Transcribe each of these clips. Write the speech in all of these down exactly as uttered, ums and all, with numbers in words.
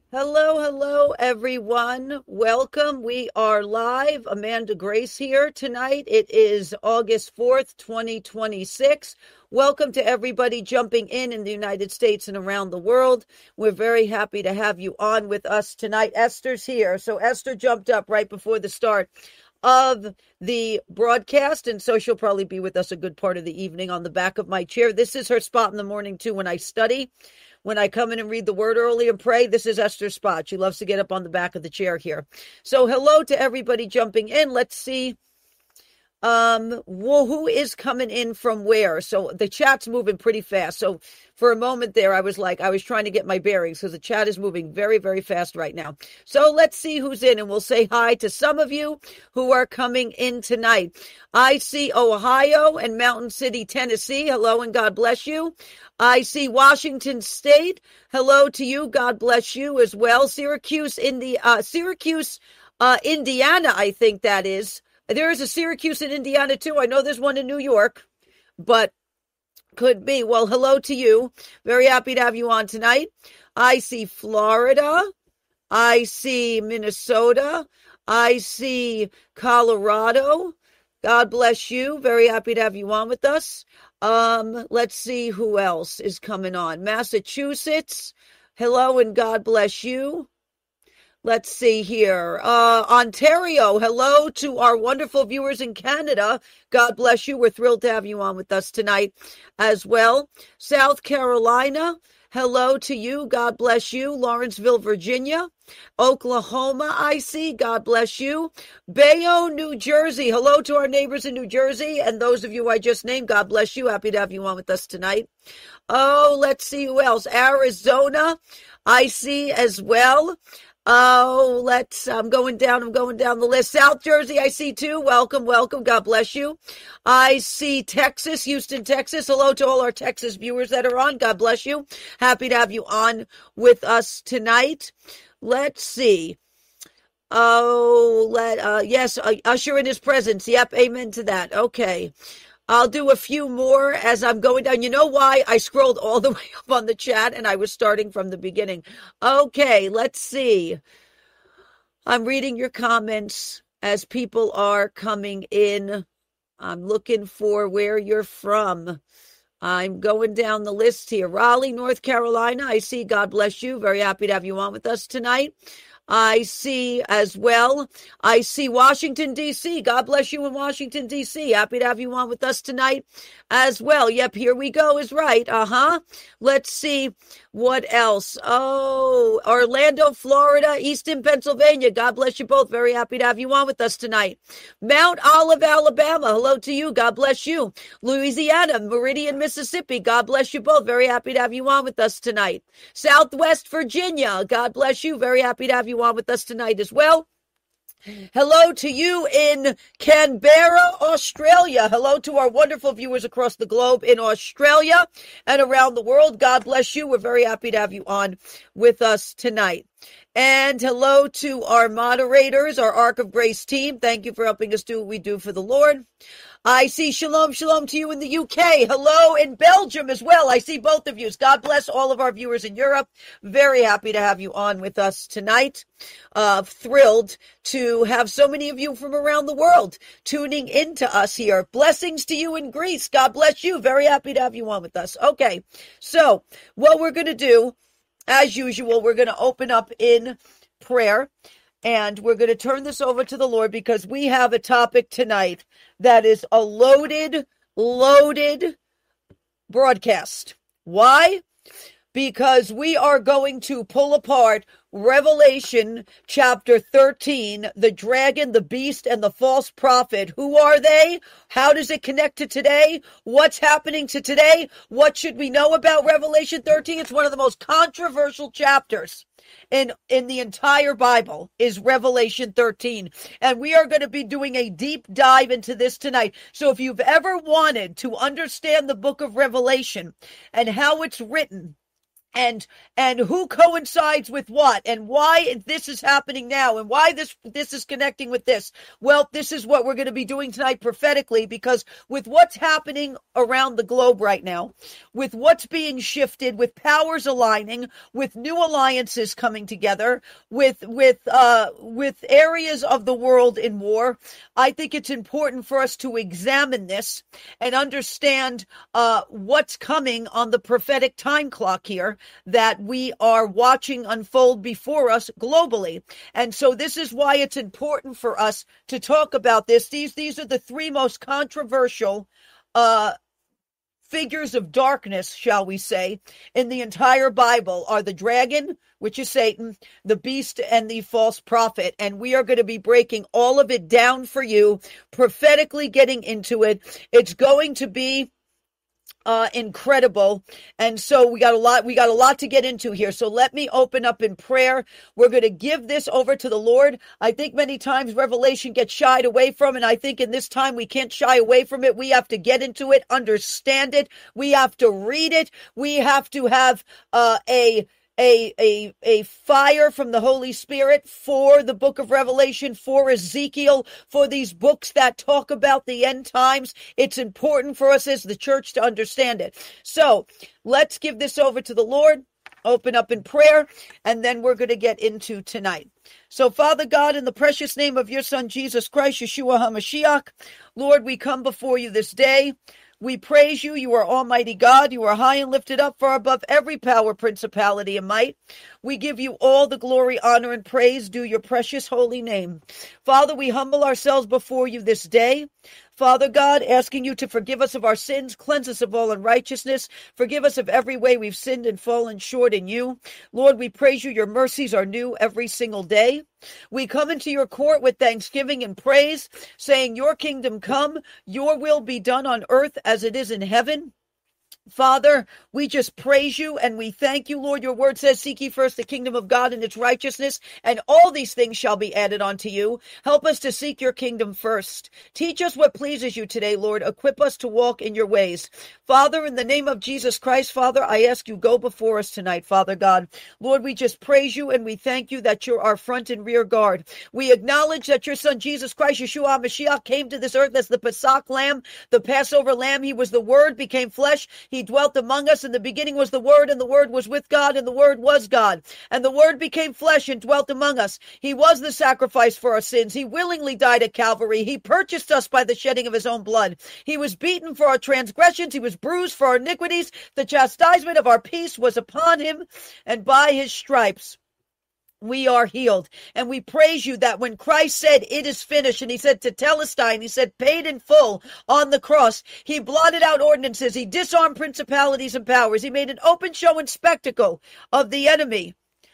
Hello, hello, everyone. Welcome. We are live. Amanda Grace here tonight. It is August fourth, twenty twenty-six. Welcome to everybody jumping in in the United States and around the world. We're very happy to have you on with us tonight. Esther's here. So Esther jumped up right before the start of the broadcast, and so she'll probably be with us a good part of the evening on the back of my chair. This is her spot in the morning, too, when I study. When I come in and read the word early and pray, this is Esther's spot. She loves to get up on the back of the chair here. So hello to everybody jumping in. Let's see um well, who is coming in from where. So the chat's moving pretty fast. So for a moment there, I was like, I was trying to get my bearings because the chat is moving very, very fast right now. So let's see who's in, and we'll say hi to some of you who are coming in tonight. I see Ohio and Mountain City, Tennessee. Hello and God bless you. I see Washington State. Hello to you. God bless you as well. Syracuse, Indi- uh, Syracuse, uh, Indiana, I think that is. There is a Syracuse in Indiana, too. I know there's one in New York, but could be. Well, hello to you. Very happy to have you on tonight. I see Florida. I see Minnesota. I see Colorado. God bless you. Very happy to have you on with us. Um, let's see who else is coming on. Massachusetts. Hello and God bless you. Let's see here. Uh, Ontario, hello to our wonderful viewers in Canada. God bless you. We're thrilled to have you on with us tonight as well. South Carolina, hello to you. God bless you. Lawrenceville, Virginia. Oklahoma, I see. God bless you. Bayonne, New Jersey. Hello to our neighbors in New Jersey. And those of you I just named, God bless you. Happy to have you on with us tonight. Oh, let's see who else. Arizona, I see as well. Oh, let's, I'm going down, I'm going down the list. South Jersey, I see too. Welcome, welcome. God bless you. I see Texas, Houston, Texas. Hello to all our Texas viewers that are on. God bless you. Happy to have you on with us tonight. Let's see. Oh, let, uh, yes, uh, usher in his presence. Yep, amen to that. Okay. I'll do a few more as I'm going down. You know why? I scrolled all the way up on the chat and I was starting from the beginning. Okay, let's see. I'm reading your comments as people are coming in. I'm looking for where you're from. I'm going down the list here. Raleigh, North Carolina. I see. God bless you. Very happy to have you on with us tonight. I see as well. I see Washington, D C. God bless you in Washington, D C. Happy to have you on with us tonight as well. Yep, here we go is right. Uh-huh. Let's see what else. Oh, Orlando, Florida, Easton, Pennsylvania. God bless you both. Very happy to have you on with us tonight. Mount Olive, Alabama. Hello to you. God bless you. Louisiana, Meridian, Mississippi. God bless you both. Very happy to have you on with us tonight. Southwest Virginia. God bless you. Very happy to have you on with us tonight as well. Hello to you in Canberra, Australia. Hello to our wonderful viewers across the globe in Australia and around the world. God bless you. We're very happy to have you on with us tonight. And hello to our moderators, our Ark of Grace team. Thank you for helping us do what we do for the Lord. I see shalom, shalom to you in the U K. Hello in Belgium as well. I see both of you. God bless all of our viewers in Europe. Very happy to have you on with us tonight. Uh, thrilled to have so many of you from around the world tuning into us here. Blessings to you in Greece. God bless you. Very happy to have you on with us. Okay, so what we're going to do, as usual, we're going to open up in prayer. And we're going to turn this over to the Lord because we have a topic tonight that is a loaded, loaded broadcast. Why? Because we are going to pull apart Revelation chapter thirteen, the dragon, the beast, and the false prophet. Who are they? How does it connect to today? What's happening to today? What should we know about Revelation thirteen? It's one of the most controversial chapters in in the entire Bible is Revelation thirteen. And we are going to be doing a deep dive into this tonight. So if you've ever wanted to understand the book of Revelation and how it's written, and and who coincides with what, and why this is happening now, and why this this is connecting with this. Well, this is what we're going to be doing tonight prophetically, because with what's happening around the globe right now, with what's being shifted, with powers aligning, with new alliances coming together, with with uh with areas of the world in war, I think it's important for us to examine this and understand uh what's coming on the prophetic time clock here that we are watching unfold before us globally. And so this is why it's important for us to talk about this. These, these are the three most controversial uh, figures of darkness, shall we say, in the entire Bible are the dragon, which is Satan, the beast, and the false prophet. And we are going to be breaking all of it down for you, prophetically getting into it. It's going to be Uh, incredible. And so we got a lot, we got a lot to get into here. So let me open up in prayer. We're going to give this over to the Lord. I think many times revelation gets shied away from, and I think in this time we can't shy away from it. We have to get into it, understand it. We have to read it. We have to have uh, a A, a a fire from the Holy Spirit for the book of Revelation, for Ezekiel, for these books that talk about the end times. It's important for us as the church to understand it. So let's give this over to the Lord, open up in prayer, and then we're going to get into tonight. So Father God, in the precious name of your Son, Jesus Christ, Yeshua HaMashiach, Lord, we come before you this day. We praise you. You are Almighty God. You are high and lifted up, far above every power, principality, and might. We give you all the glory, honor, and praise due your precious holy name. Father, we humble ourselves before you this day. Father God, asking you to forgive us of our sins, cleanse us of all unrighteousness, forgive us of every way we've sinned and fallen short in you. Lord, we praise you. Your mercies are new every single day. We come into your court with thanksgiving and praise, saying, your kingdom come, your will be done on earth as it is in heaven. Father, we just praise you and we thank you, Lord. Your word says, seek ye first the kingdom of God and its righteousness, and all these things shall be added unto you. Help us to seek your kingdom first. Teach us what pleases you today, Lord. Equip us to walk in your ways. Father, in the name of Jesus Christ, Father, I ask you, go before us tonight, Father God. Lord, we just praise you and we thank you that you're our front and rear guard. We acknowledge that your Son, Jesus Christ, Yeshua HaMashiach, came to this earth as the Pesach lamb, the Passover lamb. He was the Word, became flesh. He dwelt among us. In the beginning was the Word, and the Word was with God, and the Word was God. And the Word became flesh and dwelt among us. He was the sacrifice for our sins. He willingly died at Calvary. He purchased us by the shedding of his own blood. He was beaten for our transgressions. He was bruised for our iniquities. The chastisement of our peace was upon him, and by his stripes we are healed. And we praise you that when Christ said, it is finished, and he said to Telestai, he said, paid in full on the cross, he blotted out ordinances, he disarmed principalities and powers, he made an open show and spectacle of the enemy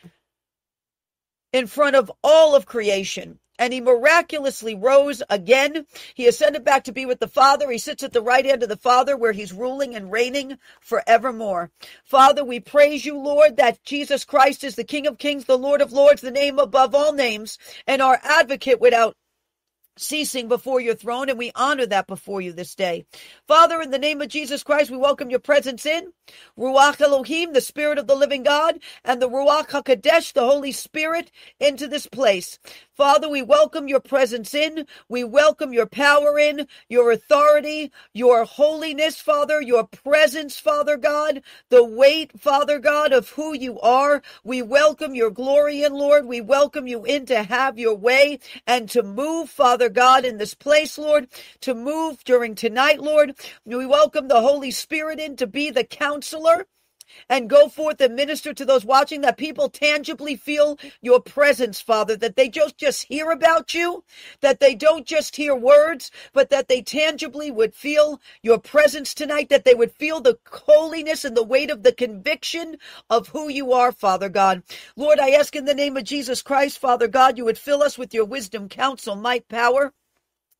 in front of all of creation. And he miraculously rose again. He ascended back to be with the Father. He sits at the right hand of the Father, where he's ruling and reigning forevermore. Father, we praise you, Lord, that Jesus Christ is the King of kings, the Lord of lords, the name above all names, and our advocate without ceasing before your throne, and we honor that before you this day. Father, in the name of Jesus Christ, we welcome your presence in. Ruach Elohim, the Spirit of the living God, and the Ruach HaKodesh, the Holy Spirit, into this place. Father, we welcome your presence in. We welcome your power in, your authority, your holiness, Father, your presence, Father God, the weight, Father God, of who you are. We welcome your glory in, Lord. We welcome you in to have your way and to move, Father God, in this place, Lord, to move during tonight, Lord. We welcome the Holy Spirit in to be the counselor and go forth and minister to those watching, that people tangibly feel your presence, Father, that they just, just hear about you, that they don't just hear words, but that they tangibly would feel your presence tonight, that they would feel the holiness and the weight of the conviction of who you are, Father God. Lord, I ask in the name of Jesus Christ, Father God, you would fill us with your wisdom, counsel, might, power,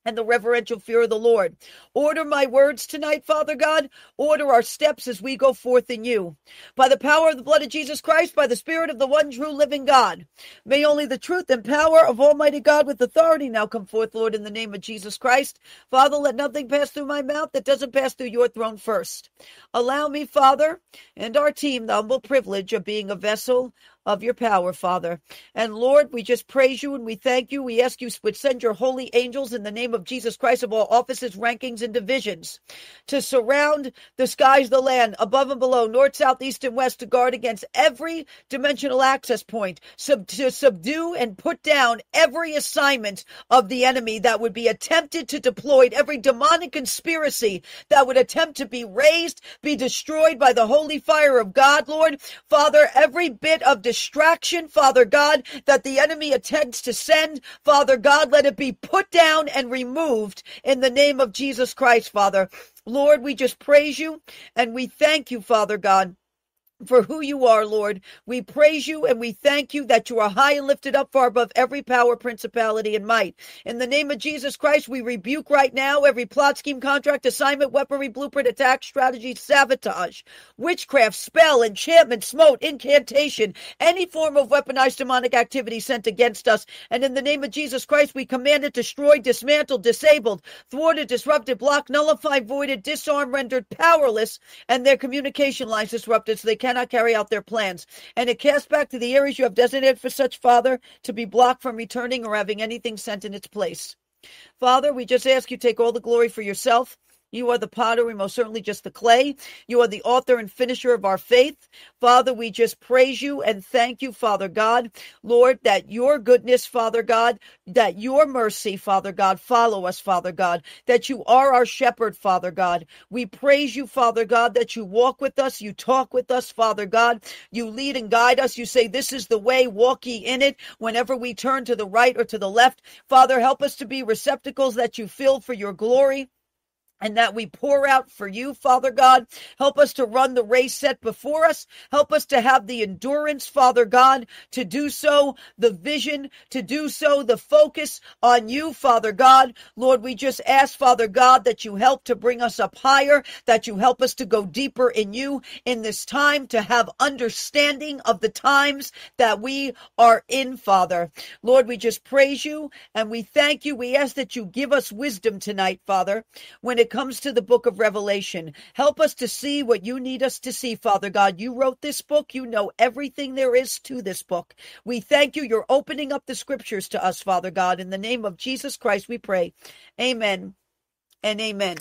and the reverential fear of the Lord. Order my words tonight, Father God. Order our steps as we go forth in you. By the power of the blood of Jesus Christ, by the Spirit of the one true living God, may only the truth and power of Almighty God with authority now come forth, Lord, in the name of Jesus Christ. Father, let nothing pass through my mouth that doesn't pass through your throne first. Allow me, Father, and our team the humble privilege of being a vessel of your power, Father. And Lord, we just praise you and we thank you. We ask you would send your holy angels in the name of Jesus Christ of all offices, rankings, and divisions to surround the skies, the land, above and below, north, south, east, and west, to guard against every dimensional access point, sub- to subdue and put down every assignment of the enemy that would be attempted to deploy, every demonic conspiracy that would attempt to be raised, be destroyed by the holy fire of God, Lord. Father, every bit of distraction, Father God, that the enemy attempts to send, Father God, let it be put down and removed in the name of Jesus Christ, Father. Lord, we just praise you and we thank you, Father God, for who you are, Lord. We praise you and we thank you that you are high and lifted up far above every power, principality, and might. In the name of Jesus Christ, we rebuke right now every plot, scheme, contract, assignment, weaponry, blueprint, attack, strategy, sabotage, witchcraft, spell, enchantment, smote, incantation, any form of weaponized demonic activity sent against us. And in the name of Jesus Christ, we command it destroyed, dismantled, disabled, thwarted, disrupted, blocked, nullified, voided, disarmed, rendered powerless, and their communication lines disrupted so they cannot carry out their plans. And it casts back to the areas you have designated for such, Father, to be blocked from returning or having anything sent in its place. Father, we just ask you take all the glory for yourself. You are the potter, and most certainly just the clay. You are the author and finisher of our faith. Father, we just praise you and thank you, Father God. Lord, that your goodness, Father God, that your mercy, Father God, follow us, Father God, that you are our shepherd, Father God. We praise you, Father God, that you walk with us, you talk with us, Father God. You lead and guide us. You say, this is the way, walk ye in it. Whenever we turn to the right or to the left, Father, help us to be receptacles that you fill for your glory, and that we pour out for you, Father God. Help us to run the race set before us. Help us to have the endurance, Father God, to do so, the vision to do so, the focus on you, Father God. Lord, we just ask, Father God, that you help to bring us up higher, that you help us to go deeper in you in this time, to have understanding of the times that we are in, Father. Lord, we just praise you and we thank you. We ask that you give us wisdom tonight, Father, when it comes to the book of Revelation. Help us to see what you need us to see, Father God. You wrote this book. You know everything there is to this book. We thank you. You're opening up the scriptures to us, Father God. In the name of Jesus Christ, we pray. Amen and amen.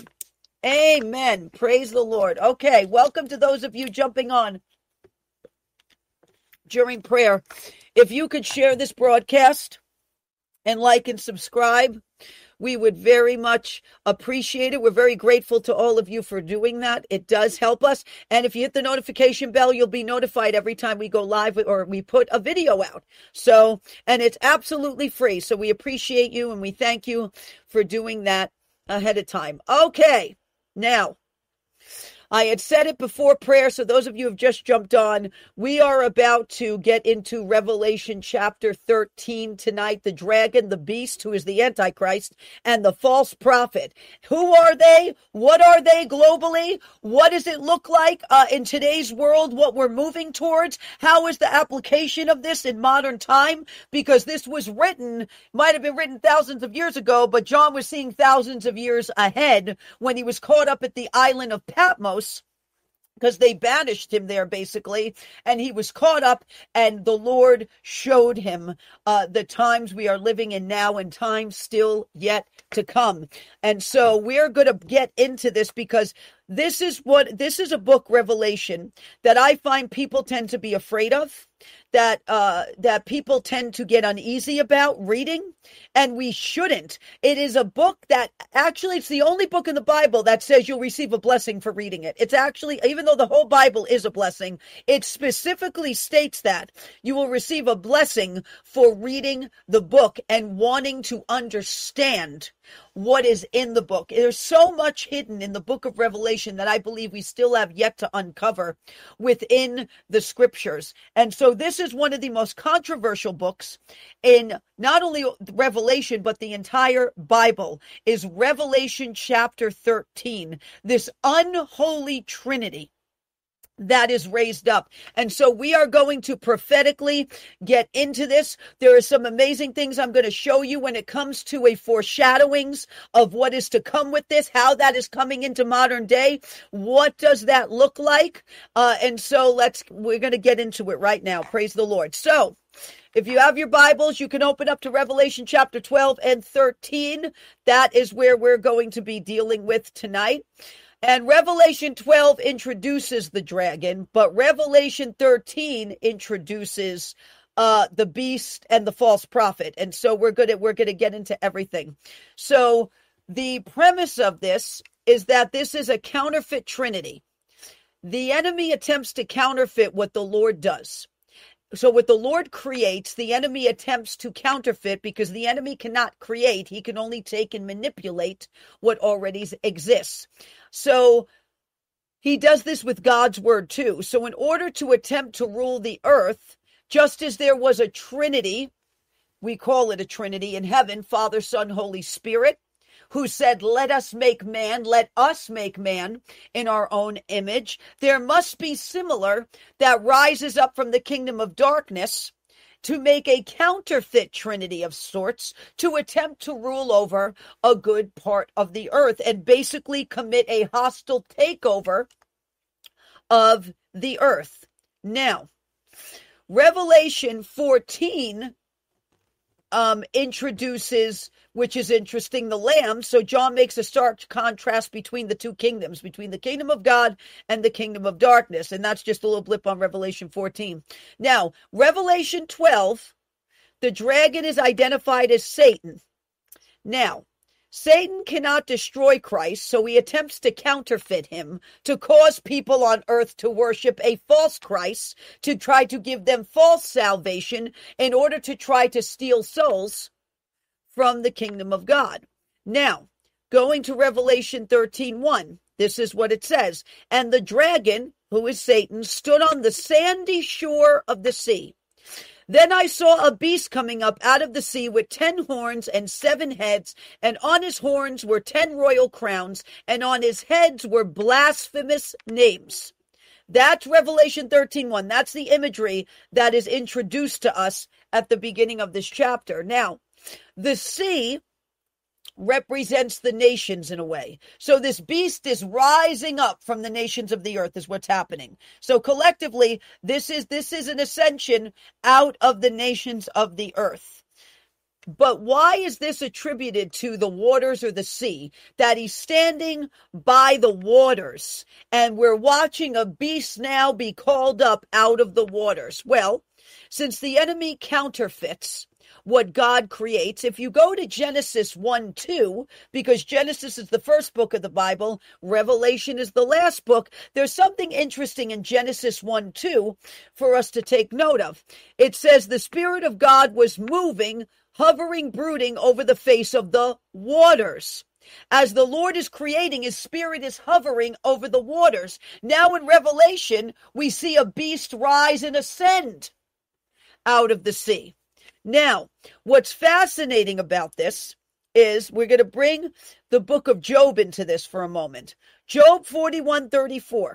Amen. Praise the Lord. Okay, welcome to those of you jumping on during prayer. If you could share this broadcast and like and subscribe, we would very much appreciate it. We're very grateful to all of you for doing that. It does help us. And if you hit the notification bell, you'll be notified every time we go live or we put a video out. So, and it's absolutely free. So we appreciate you and we thank you for doing that ahead of time. Okay, now, I had said it before prayer, so those of you who have just jumped on, we are about to get into Revelation chapter thirteen tonight. The dragon, the beast, who is the Antichrist, and the false prophet. Who are they? What are they globally? What does it look like uh, in today's world, what we're moving towards? How is the application of this in modern time? Because this was written, might have been written thousands of years ago, but John was seeing thousands of years ahead when he was caught up at the island of Patmos, because they banished him there basically, and he was caught up, and the Lord showed him uh, the times we are living in now and times still yet to come. And so we're going to get into this because this is what, this is a book, Revelation, that I find people tend to be afraid of, that uh, that people tend to get uneasy about reading, and we shouldn't. It is a book that actually, it's the only book in the Bible that says you'll receive a blessing for reading it. It's actually, even though the whole Bible is a blessing, it specifically states that you will receive a blessing for reading the book and wanting to understand what is in the book. There's so much hidden in the book of Revelation revelation that I believe we still have yet to uncover within the scriptures. And so this is one of the most controversial books in not only Revelation, but the entire Bible, is Revelation chapter thirteen, this unholy trinity that is raised up. And so we are going to prophetically get into this. There are some amazing things I'm going to show you when it comes to a foreshadowings of what is to come with this, how that is coming into modern day. What does that look like? Uh, and so let's, we're going to get into it right now. Praise the Lord. So if you have your Bibles, you can open up to Revelation chapter twelve and thirteen. That is where we're going to be dealing with tonight. And Revelation twelve introduces the dragon, but Revelation thirteen introduces uh, the beast and the false prophet. And so we're going to, we're going to get into everything. So the premise of this is that this is a counterfeit trinity. The enemy attempts to counterfeit what the Lord does. So what the Lord creates, the enemy attempts to counterfeit, because the enemy cannot create. He can only take and manipulate what already exists. So he does this with God's word too. So in order to attempt to rule the earth, just as there was a trinity, we call it a trinity in heaven, Father, Son, Holy Spirit, who said, let us make man, let us make man in our own image. There must be similar that rises up from the kingdom of darkness to make a counterfeit trinity of sorts, to attempt to rule over a good part of the earth and basically commit a hostile takeover of the earth. Now, Revelation fourteen um, introduces, which is interesting, the Lamb. So John makes a stark contrast between the two kingdoms, between the kingdom of God and the kingdom of darkness. And that's just a little blip on Revelation fourteen. Now, Revelation twelve, the dragon is identified as Satan. Now, Satan cannot destroy Christ, so he attempts to counterfeit him, to cause people on earth to worship a false Christ, to try to give them false salvation in order to try to steal souls from the kingdom of God. Now, going to Revelation thirteen one, this is what it says. And the dragon, who is Satan, stood on the sandy shore of the sea. Then I saw a beast coming up out of the sea with ten horns and seven heads, and on his horns were ten royal crowns, and on his heads were blasphemous names. That's Revelation thirteen one. That's the imagery that is introduced to us at the beginning of this chapter. Now, the sea represents the nations in a way. So this beast is rising up from the nations of the earth is what's happening. So collectively, this is this is an ascension out of the nations of the earth. But why is this attributed to the waters or the sea? That he's standing by the waters, and we're watching a beast now be called up out of the waters. Well, since the enemy counterfeits what God creates, if you go to Genesis one two, because Genesis is the first book of the Bible, Revelation is the last book, there's something interesting in Genesis one two for us to take note of. It says the Spirit of God was moving, hovering, brooding over the face of the waters. As the Lord is creating, his Spirit is hovering over the waters. Now in Revelation, we see a beast rise and ascend out of the sea. Now, what's fascinating about this is we're going to bring the book of Job into this for a moment. Job forty-one thirty-four.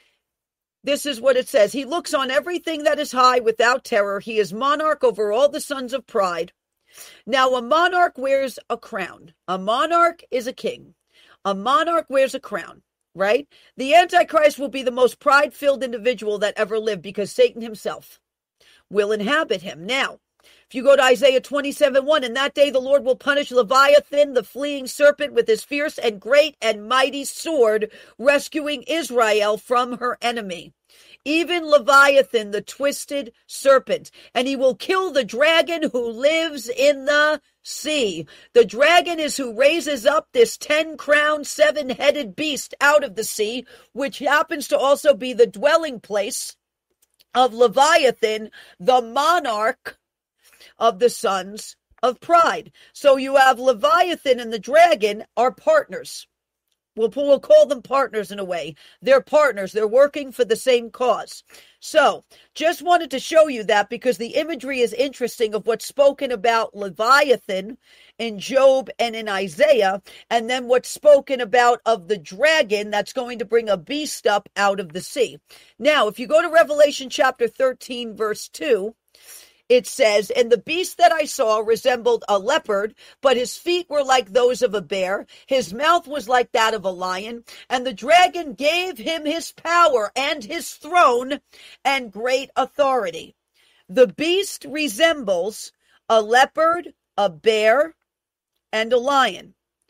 This is what it says. He looks on everything that is high without terror. He is monarch over all the sons of pride. Now, a monarch wears a crown. A monarch is a king. A monarch wears a crown, right? The Antichrist will be the most pride-filled individual that ever lived, because Satan himself will inhabit him. Now, if you go to Isaiah twenty-seven one, in that day the Lord will punish Leviathan, the fleeing serpent, with his fierce and great and mighty sword, rescuing Israel from her enemy. Even Leviathan, the twisted serpent, and he will kill the dragon who lives in the sea. The dragon is who raises up this ten-crowned, seven-headed beast out of the sea, which happens to also be the dwelling place of Leviathan, the monarch of the sons of pride. So you have Leviathan and the dragon are partners. We'll, we'll call them partners in a way. They're partners. They're working for the same cause. So just wanted to show you that because the imagery is interesting of what's spoken about Leviathan in Job and in Isaiah, and then what's spoken about of the dragon that's going to bring a beast up out of the sea. Now, if you go to Revelation chapter thirteen, verse two, it says, and the beast that I saw resembled a leopard, but his feet were like those of a bear. His mouth was like that of a lion. And the dragon gave him his power and his throne and great authority. The beast resembles a leopard, a bear, and a lion.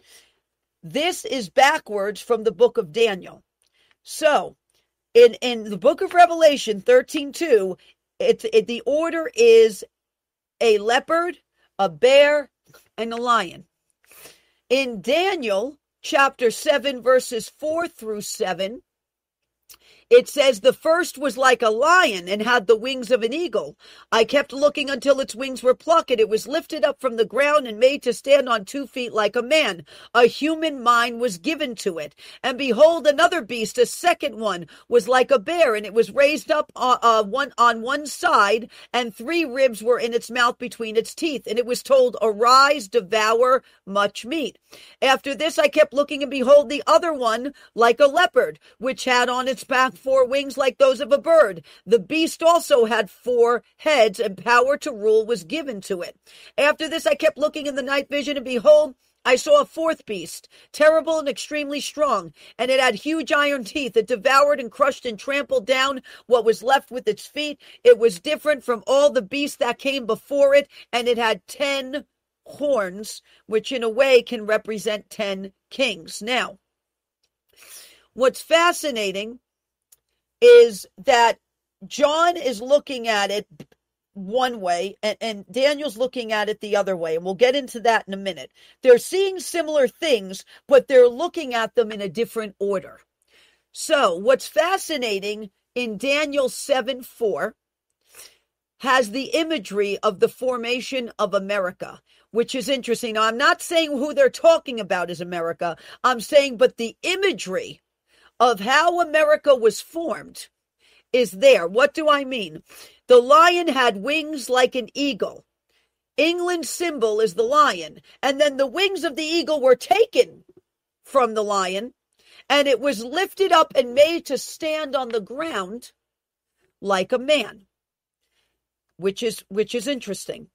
This is backwards from the book of Daniel. So, in, in the book of Revelation thirteen two, It's it, the order is a leopard, a bear, and a lion. In Daniel chapter seven, verses four through seven, it says the first was like a lion and had the wings of an eagle. I kept looking until its wings were plucked. It was lifted up from the ground and made to stand on two feet like a man. A human mind was given to it. And behold, another beast, a second one, was like a bear, and it was raised up uh, uh, one on one side, and three ribs were in its mouth between its teeth. And it was told, arise, devour much meat. After this I kept looking, and behold, the other one like a leopard, which had on its back four wings like those of a bird. The beast also had four heads, and power to rule was given to it. After this I kept looking in the night vision, and behold, I saw a fourth beast, terrible and extremely strong, and it had huge iron teeth. It devoured and crushed and trampled down what was left with its feet. It was different from all the beasts that came before it, and it had ten horns, which in a way can represent ten kings. Now, what's fascinating is that John is looking at it one way and, and Daniel's looking at it the other way. And we'll get into that in a minute. They're seeing similar things, but they're looking at them in a different order. So what's fascinating in Daniel seven four has the imagery of the formation of America, which is interesting. Now, I'm not saying who they're talking about is America. I'm saying, but the imagery of how America was formed is there. What do I mean? The lion had wings like an eagle. England's symbol is the lion. And then the wings of the eagle were taken from the lion, and it was lifted up and made to stand on the ground like a man, which is, which is interesting.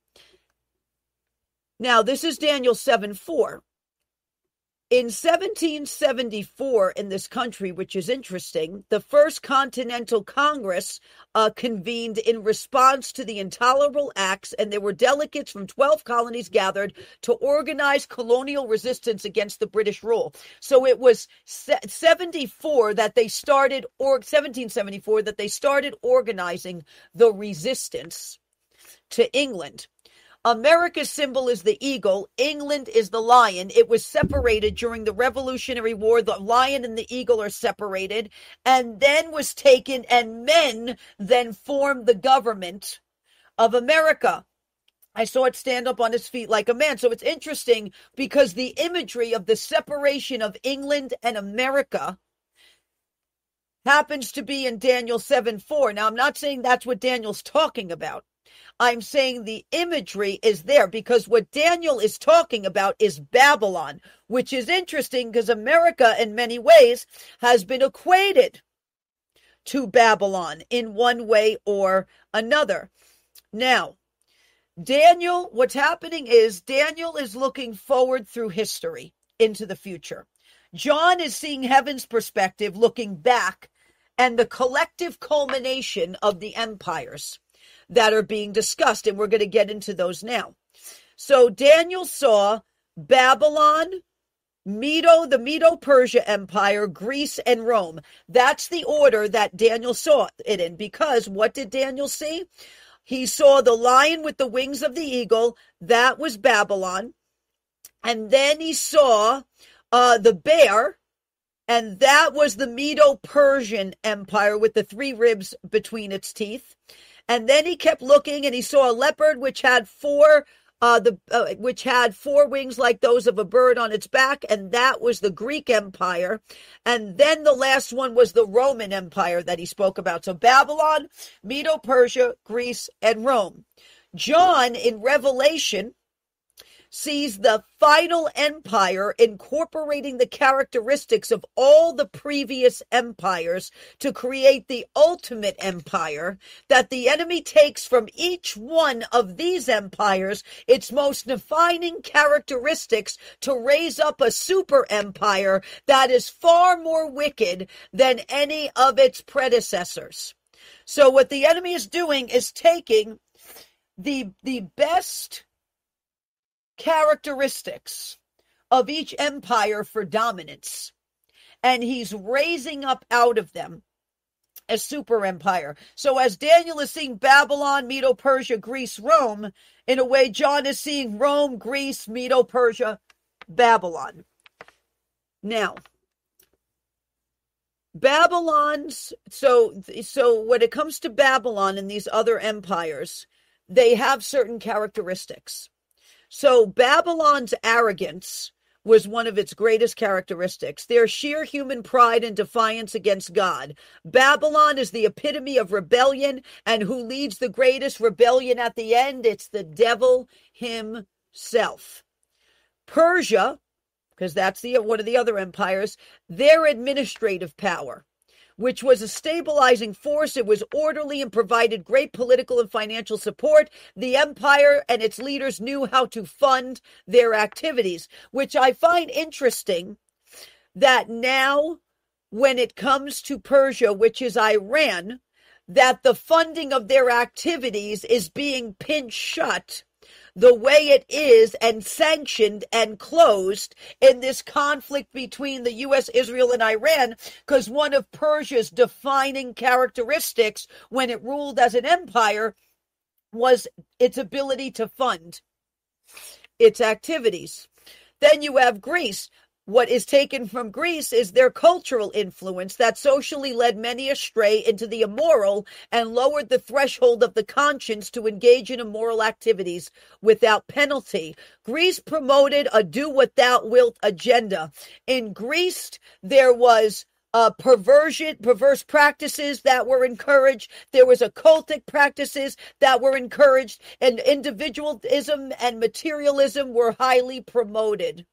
Now, this is Daniel seven four. In seventeen seventy-four, in this country, which is interesting, the First Continental Congress uh, convened in response to the intolerable acts, and there were delegates from twelve colonies gathered to organize colonial resistance against the British rule. So it was seventy-four that they started, or seventeen seventy-four that they started organizing the resistance to England. America's symbol is the eagle. England is the lion. It was separated during the Revolutionary War. The lion and the eagle are separated, and then was taken, and men then formed the government of America. I saw it stand up on its feet like a man. So it's interesting because the imagery of the separation of England and America happens to be in Daniel seven four. Now, I'm not saying that's what Daniel's talking about. I'm saying the imagery is there because what Daniel is talking about is Babylon, which is interesting because America in many ways has been equated to Babylon in one way or another. Now, Daniel, what's happening is Daniel is looking forward through history into the future. John is seeing heaven's perspective, looking back, and the collective culmination of the empires that are being discussed, and we're going to get into those now. So Daniel saw Babylon, Medo, the Medo-Persia Empire, Greece, and Rome. That's the order that Daniel saw it in, because what did Daniel see? He saw the lion with the wings of the eagle. That was Babylon. And then he saw uh, the bear, and that was the Medo-Persian Empire with the three ribs between its teeth. And then he kept looking, and he saw a leopard which had four uh, the uh, which had four wings like those of a bird on its back, and that was the Greek Empire. And then the last one was the Roman Empire that he spoke about. So Babylon, Medo-Persia, Greece, and Rome. John in Revelation sees the final empire incorporating the characteristics of all the previous empires to create the ultimate empire, that the enemy takes from each one of these empires its most defining characteristics to raise up a super empire that is far more wicked than any of its predecessors. So what the enemy is doing is taking the the best characteristics of each empire for dominance, and he's raising up out of them a super empire. So as Daniel is seeing Babylon, Medo-Persia, Greece, Rome, in a way John is seeing Rome, Greece, Medo-Persia, Babylon. Now, Babylon's, so so when it comes to Babylon and these other empires, they have certain characteristics. So Babylon's arrogance was one of its greatest characteristics. Their sheer human pride and defiance against God. Babylon is the epitome of rebellion, and who leads the greatest rebellion at the end? It's the devil himself. Persia, because that's the one of the other empires, their administrative power, which was a stabilizing force. It was orderly and provided great political and financial support. The empire and its leaders knew how to fund their activities, which I find interesting that now when it comes to Persia, which is Iran, that the funding of their activities is being pinched shut the way it is and sanctioned and closed in this conflict between the U S, Israel, and Iran, because one of Persia's defining characteristics when it ruled as an empire was its ability to fund its activities. Then you have Greece. What is taken from Greece is their cultural influence that socially led many astray into the immoral and lowered the threshold of the conscience to engage in immoral activities without penalty. Greece promoted a do what thou wilt agenda. In Greece, there was Uh, perversion, perverse practices that were encouraged. There was occultic practices that were encouraged, and individualism and materialism were highly promoted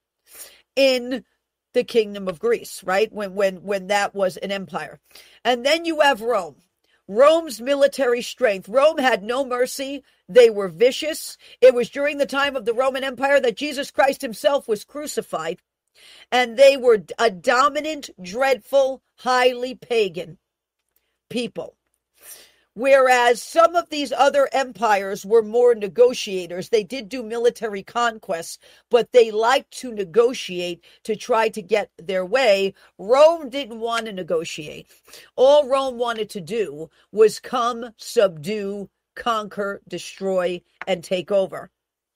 in the kingdom of Greece, right? When, when, when that was an empire. And then you have Rome. Rome's military strength. Rome had no mercy. They were vicious. It was during the time of the Roman Empire that Jesus Christ himself was crucified. And they were a dominant, dreadful, highly pagan people. Whereas some of these other empires were more negotiators. They did do military conquests, but they liked to negotiate to try to get their way. Rome didn't want to negotiate. All Rome wanted to do was come, subdue, conquer, destroy, and take over.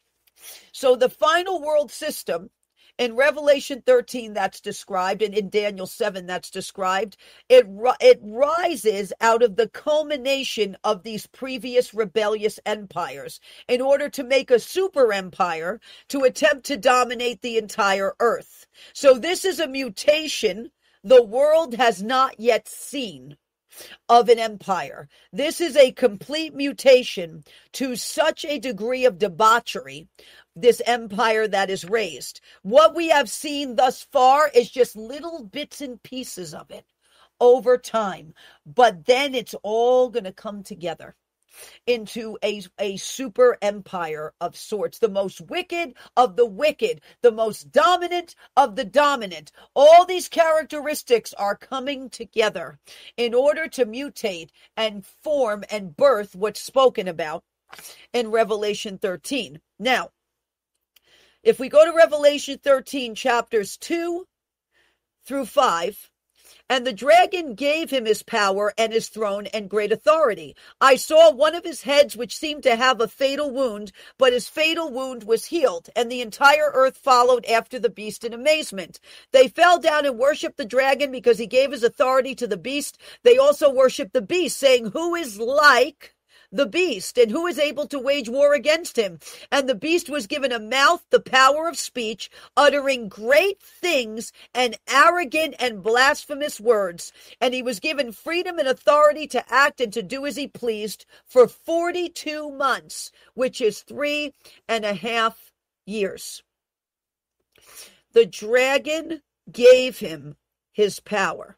So the final world system, in Revelation thirteen, that's described, and in Daniel seven, that's described. It, it rises out of the culmination of these previous rebellious empires in order to make a super empire to attempt to dominate the entire earth. So this is a mutation the world has not yet seen of an empire. This is a complete mutation to such a degree of debauchery, this empire that is raised. What we have seen thus far is just little bits and pieces of it over time, but then it's all going to come together into a, a super empire of sorts, the most wicked of the wicked, the most dominant of the dominant. All these characteristics are coming together in order to mutate and form and birth what's spoken about in Revelation thirteen. Now, if we go to Revelation thirteen, chapters two through five, and the dragon gave him his power and his throne and great authority. I saw one of his heads which seemed to have a fatal wound, but his fatal wound was healed, and the entire earth followed after the beast in amazement. They fell down and worshipped the dragon because he gave his authority to the beast. They also worshipped the beast, saying, "Who is like The beast. And who is able to wage war against him? And the beast was given a mouth, the power of speech, uttering great things and arrogant and blasphemous words. And he was given freedom and authority to act and to do as he pleased for forty-two months, which is three and a half years. The dragon gave him his power.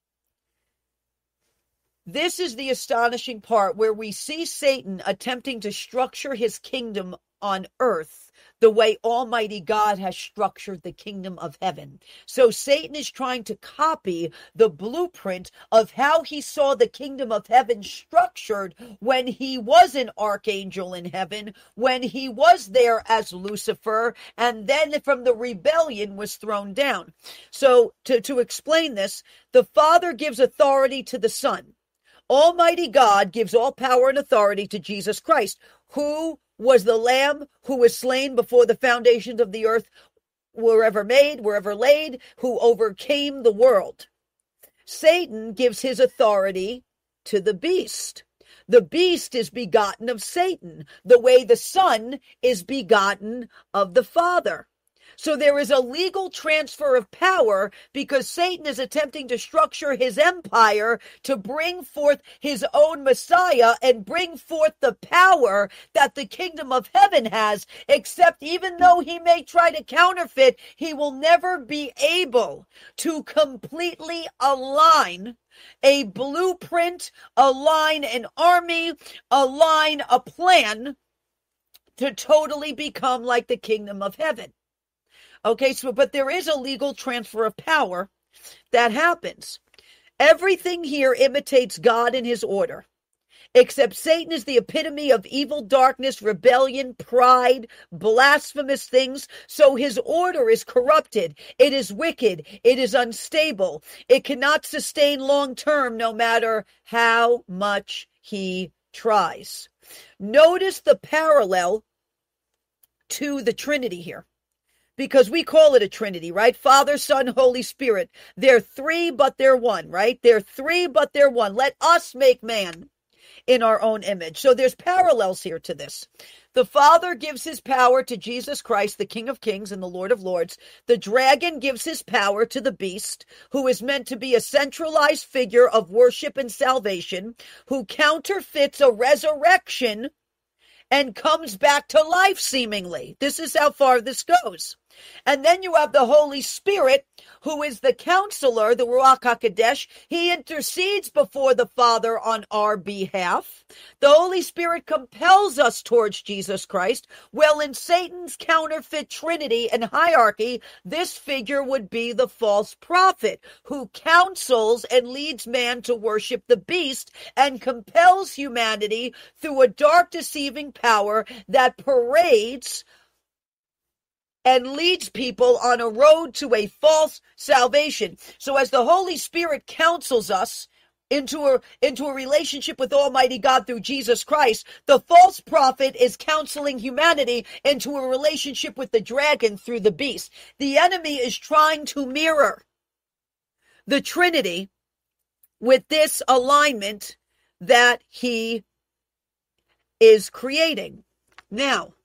This is the astonishing part where we see Satan attempting to structure his kingdom on earth the way Almighty God has structured the kingdom of heaven. So Satan is trying to copy the blueprint of how he saw the kingdom of heaven structured when he was an archangel in heaven, when he was there as Lucifer, and then from the rebellion was thrown down. So to, to explain this, the Father gives authority to the Son. Almighty God gives all power and authority to Jesus Christ, who was the Lamb who was slain before the foundations of the earth were ever made, were ever laid, who overcame the world. Satan gives his authority to the beast. The beast is begotten of Satan, the way the Son is begotten of the Father. So there is a legal transfer of power because Satan is attempting to structure his empire to bring forth his own Messiah and bring forth the power that the kingdom of heaven has, except even though he may try to counterfeit, he will never be able to completely align a blueprint, align an army, align a plan to totally become like the kingdom of heaven. Okay, so, but there is a legal transfer of power that happens. Everything here imitates God in his order, except Satan is the epitome of evil, darkness, rebellion, pride, blasphemous things. So his order is corrupted. It is wicked. It is unstable. It cannot sustain long term, no matter how much he tries. Notice the parallel to the Trinity here. Because we call it a Trinity, right? Father, Son, Holy Spirit. They're three, but they're one, right? They're three, but they're one. Let us make man in our own image. So there's parallels here to this. The Father gives his power to Jesus Christ, the King of Kings and the Lord of Lords. The dragon gives his power to the beast, who is meant to be a centralized figure of worship and salvation, who counterfeits a resurrection and comes back to life seemingly. This is how far this goes. And then you have the Holy Spirit, who is the counselor, the Ruach HaKodesh. He intercedes before the Father on our behalf. The Holy Spirit compels us towards Jesus Christ. Well, in Satan's counterfeit trinity and hierarchy, this figure would be the false prophet, who counsels and leads man to worship the beast and compels humanity through a dark, deceiving power that parades and leads people on a road to a false salvation. So as the Holy Spirit counsels us into a, into a relationship with Almighty God through Jesus Christ, the false prophet is counseling humanity into a relationship with the dragon through the beast. The enemy is trying to mirror the Trinity with this alignment that he is creating. Now,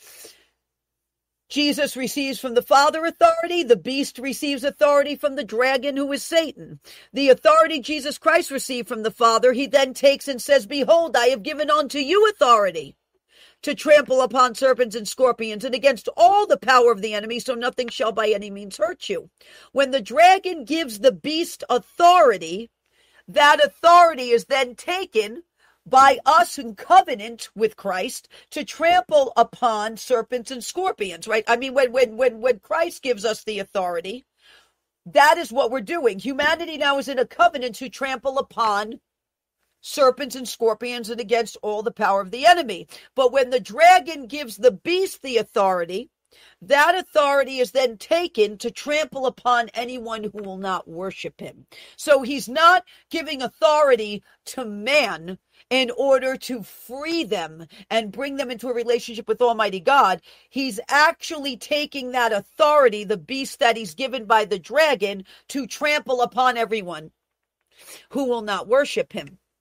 Jesus receives from the Father authority. The beast receives authority from the dragon, who is Satan. The authority Jesus Christ received from the Father, he then takes and says, "Behold, I have given unto you authority to trample upon serpents and scorpions and against all the power of the enemy, so nothing shall by any means hurt you." When the dragon gives the beast authority, that authority is then taken by us in covenant with Christ to trample upon serpents and scorpions, right? I mean, when, when, when, when Christ gives us the authority, that is what we're doing. Humanity now is in a covenant to trample upon serpents and scorpions and against all the power of the enemy. But when the dragon gives the beast the authority, that authority is then taken to trample upon anyone who will not worship him. So he's not giving authority to man in order to free them and bring them into a relationship with Almighty God. He's actually taking that authority, the beast that he's given by the dragon, to trample upon everyone who will not worship him.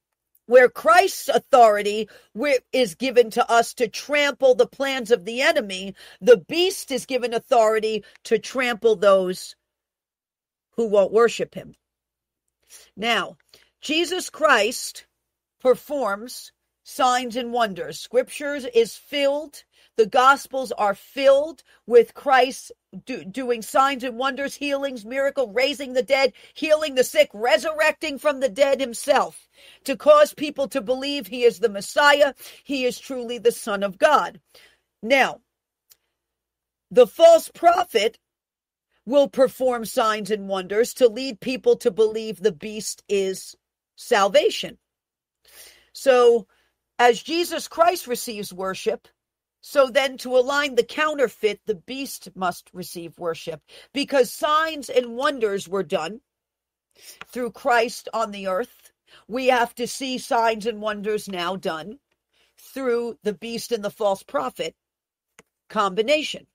Where Christ's authority is given to us to trample the plans of the enemy, the beast is given authority to trample those who won't worship him. Now, Jesus Christ performs signs and wonders. Scriptures is filled, the Gospels are filled with Christ do, doing signs and wonders, healings, miracle, raising the dead, healing the sick, resurrecting from the dead himself to cause people to believe he is the Messiah, he is truly the Son of God. Now, the false prophet will perform signs and wonders to lead people to believe the beast is salvation. So, as Jesus Christ receives worship, so then to align the counterfeit, the beast must receive worship, because signs and wonders were done through Christ on the earth. We have to see signs and wonders now done through the beast and the false prophet combination.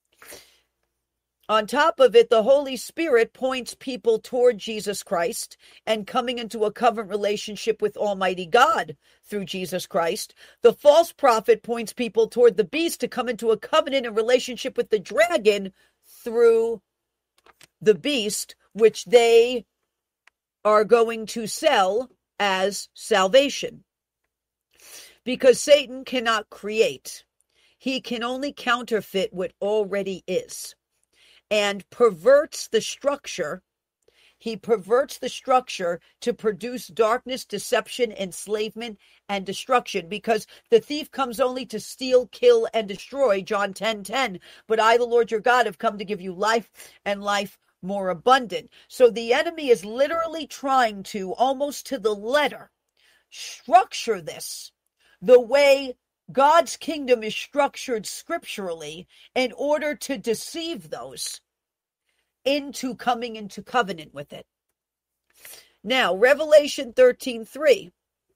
On top of it, the Holy Spirit points people toward Jesus Christ and coming into a covenant relationship with Almighty God through Jesus Christ. The false prophet points people toward the beast to come into a covenant and relationship with the dragon through the beast, which they are going to sell as salvation. Because Satan cannot create. He can only counterfeit what already is. And perverts the structure. He perverts the structure to produce darkness, deception, enslavement, and destruction. Because the thief comes only to steal, kill, and destroy, John ten ten. But I, the Lord your God, have come to give you life and life more abundant. So the enemy is literally trying to, almost to the letter, structure this the way God's kingdom is structured scripturally in order to deceive those into coming into covenant with it. Now, Revelation thirteen three.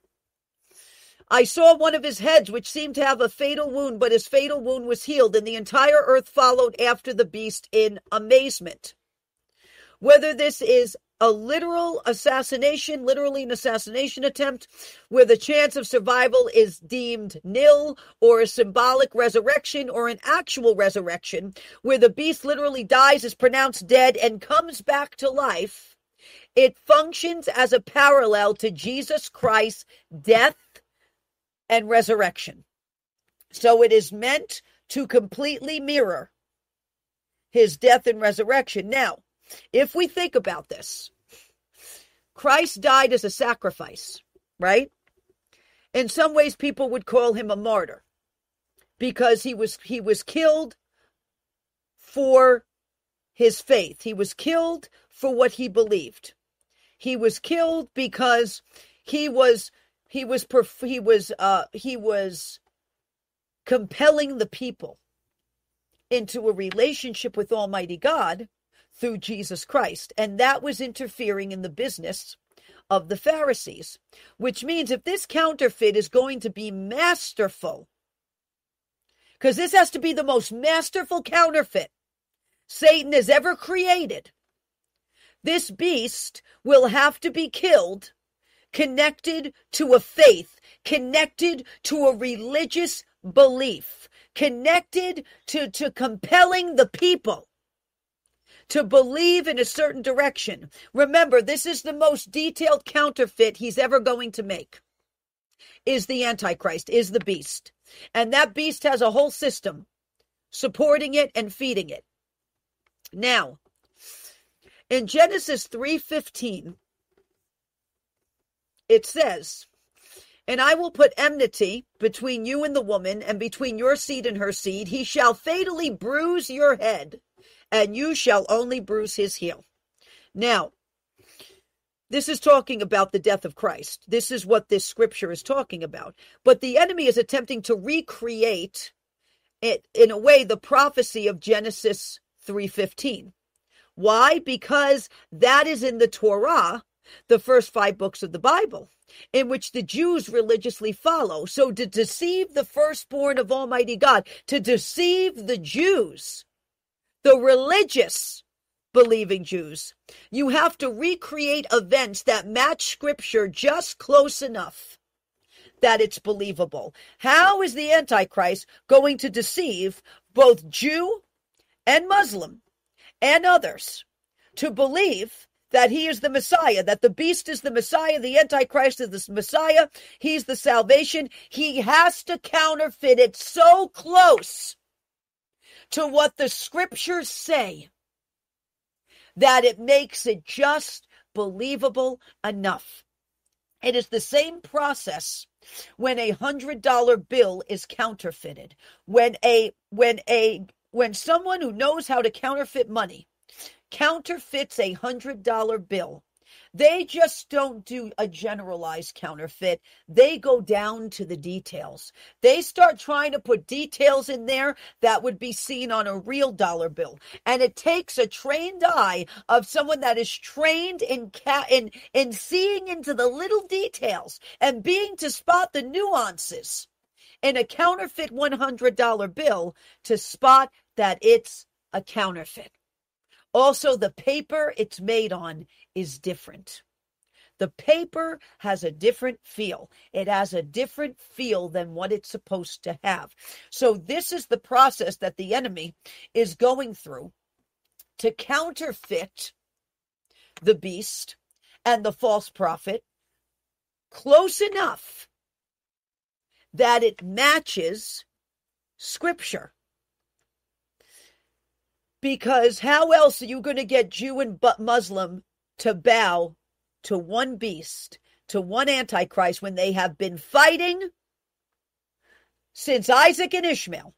I saw one of his heads, which seemed to have a fatal wound, but his fatal wound was healed, and the entire earth followed after the beast in amazement. Whether this is a literal assassination, literally an assassination attempt, where the chance of survival is deemed nil, or a symbolic resurrection, or an actual resurrection, where the beast literally dies, is pronounced dead, and comes back to life, it functions as a parallel to Jesus Christ's death and resurrection. So it is meant to completely mirror his death and resurrection. Now, if we think about this, Christ died as a sacrifice, right? In some ways, people would call him a martyr because he was he was killed for his faith. He was killed for what he believed. He was killed because he was he was he was uh, he was compelling the people into a relationship with Almighty God through Jesus Christ. And that was interfering in the business of the Pharisees, which means if this counterfeit is going to be masterful, because this has to be the most masterful counterfeit Satan has ever created, this beast will have to be killed, connected to a faith, connected to a religious belief, connected to, to compelling the people to believe in a certain direction. Remember, this is the most detailed counterfeit he's ever going to make, is the Antichrist, is the beast. And that beast has a whole system supporting it and feeding it. Now, in Genesis three fifteen, it says, and I will put enmity between you and the woman, and between your seed and her seed. He shall fatally bruise your head, and you shall only bruise his heel. Now, this is talking about the death of Christ. This is what this scripture is talking about. But the enemy is attempting to recreate it, in a way, the prophecy of Genesis three fifteen. Why? Because that is in the Torah, the first five books of the Bible, in which the Jews religiously follow. So to deceive the firstborn of Almighty God, to deceive the Jews, the religious believing Jews, you have to recreate events that match scripture just close enough that it's believable. How is the Antichrist going to deceive both Jew and Muslim and others to believe that he is the Messiah, that the beast is the Messiah, the Antichrist is the Messiah, he's the salvation? He has to counterfeit it so close to what the scriptures say that it makes it just believable enough. It is the same process when a hundred dollar bill is counterfeited. When a when a when someone who knows how to counterfeit money counterfeits a hundred dollar bill, they just don't do a generalized counterfeit. They go down to the details. They start trying to put details in there that would be seen on a real dollar bill. And it takes a trained eye of someone that is trained in ca- in, in seeing into the little details and being to spot the nuances in a counterfeit one hundred dollar bill to spot that it's a counterfeit. Also, the paper it's made on is different. The paper has a different feel. It has a different feel than what it's supposed to have. So this is the process that the enemy is going through to counterfeit the beast and the false prophet close enough that it matches Scripture. Because how else are you going to get Jew and Muslim to bow to one beast, to one Antichrist, when they have been fighting since Isaac and Ishmael?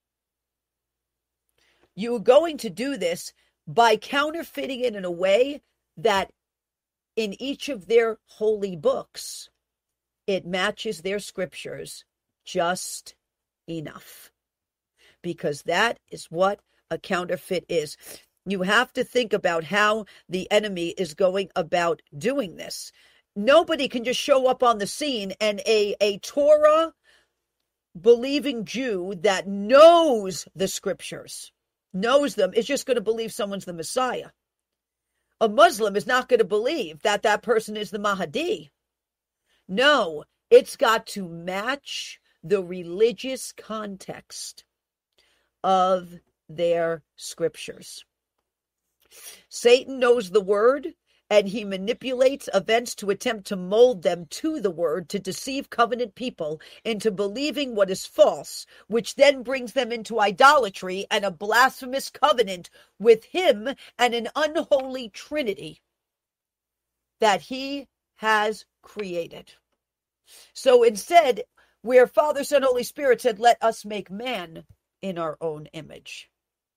You're going to do this by counterfeiting it in a way that in each of their holy books, it matches their scriptures just enough. Because that is what a counterfeit is. You have to think about how the enemy is going about doing this. Nobody can just show up on the scene and a, a Torah believing Jew that knows the scriptures, knows them, is just going to believe someone's the Messiah. A Muslim is not going to believe that that person is the Mahdi. No, it's got to match the religious context of their scriptures. Satan knows the word, and he manipulates events to attempt to mold them to the word, to deceive covenant people into believing what is false, which then brings them into idolatry and a blasphemous covenant with him and an unholy trinity that he has created. So instead, where Father, Son, Holy Spirit said, let us make man in our own image,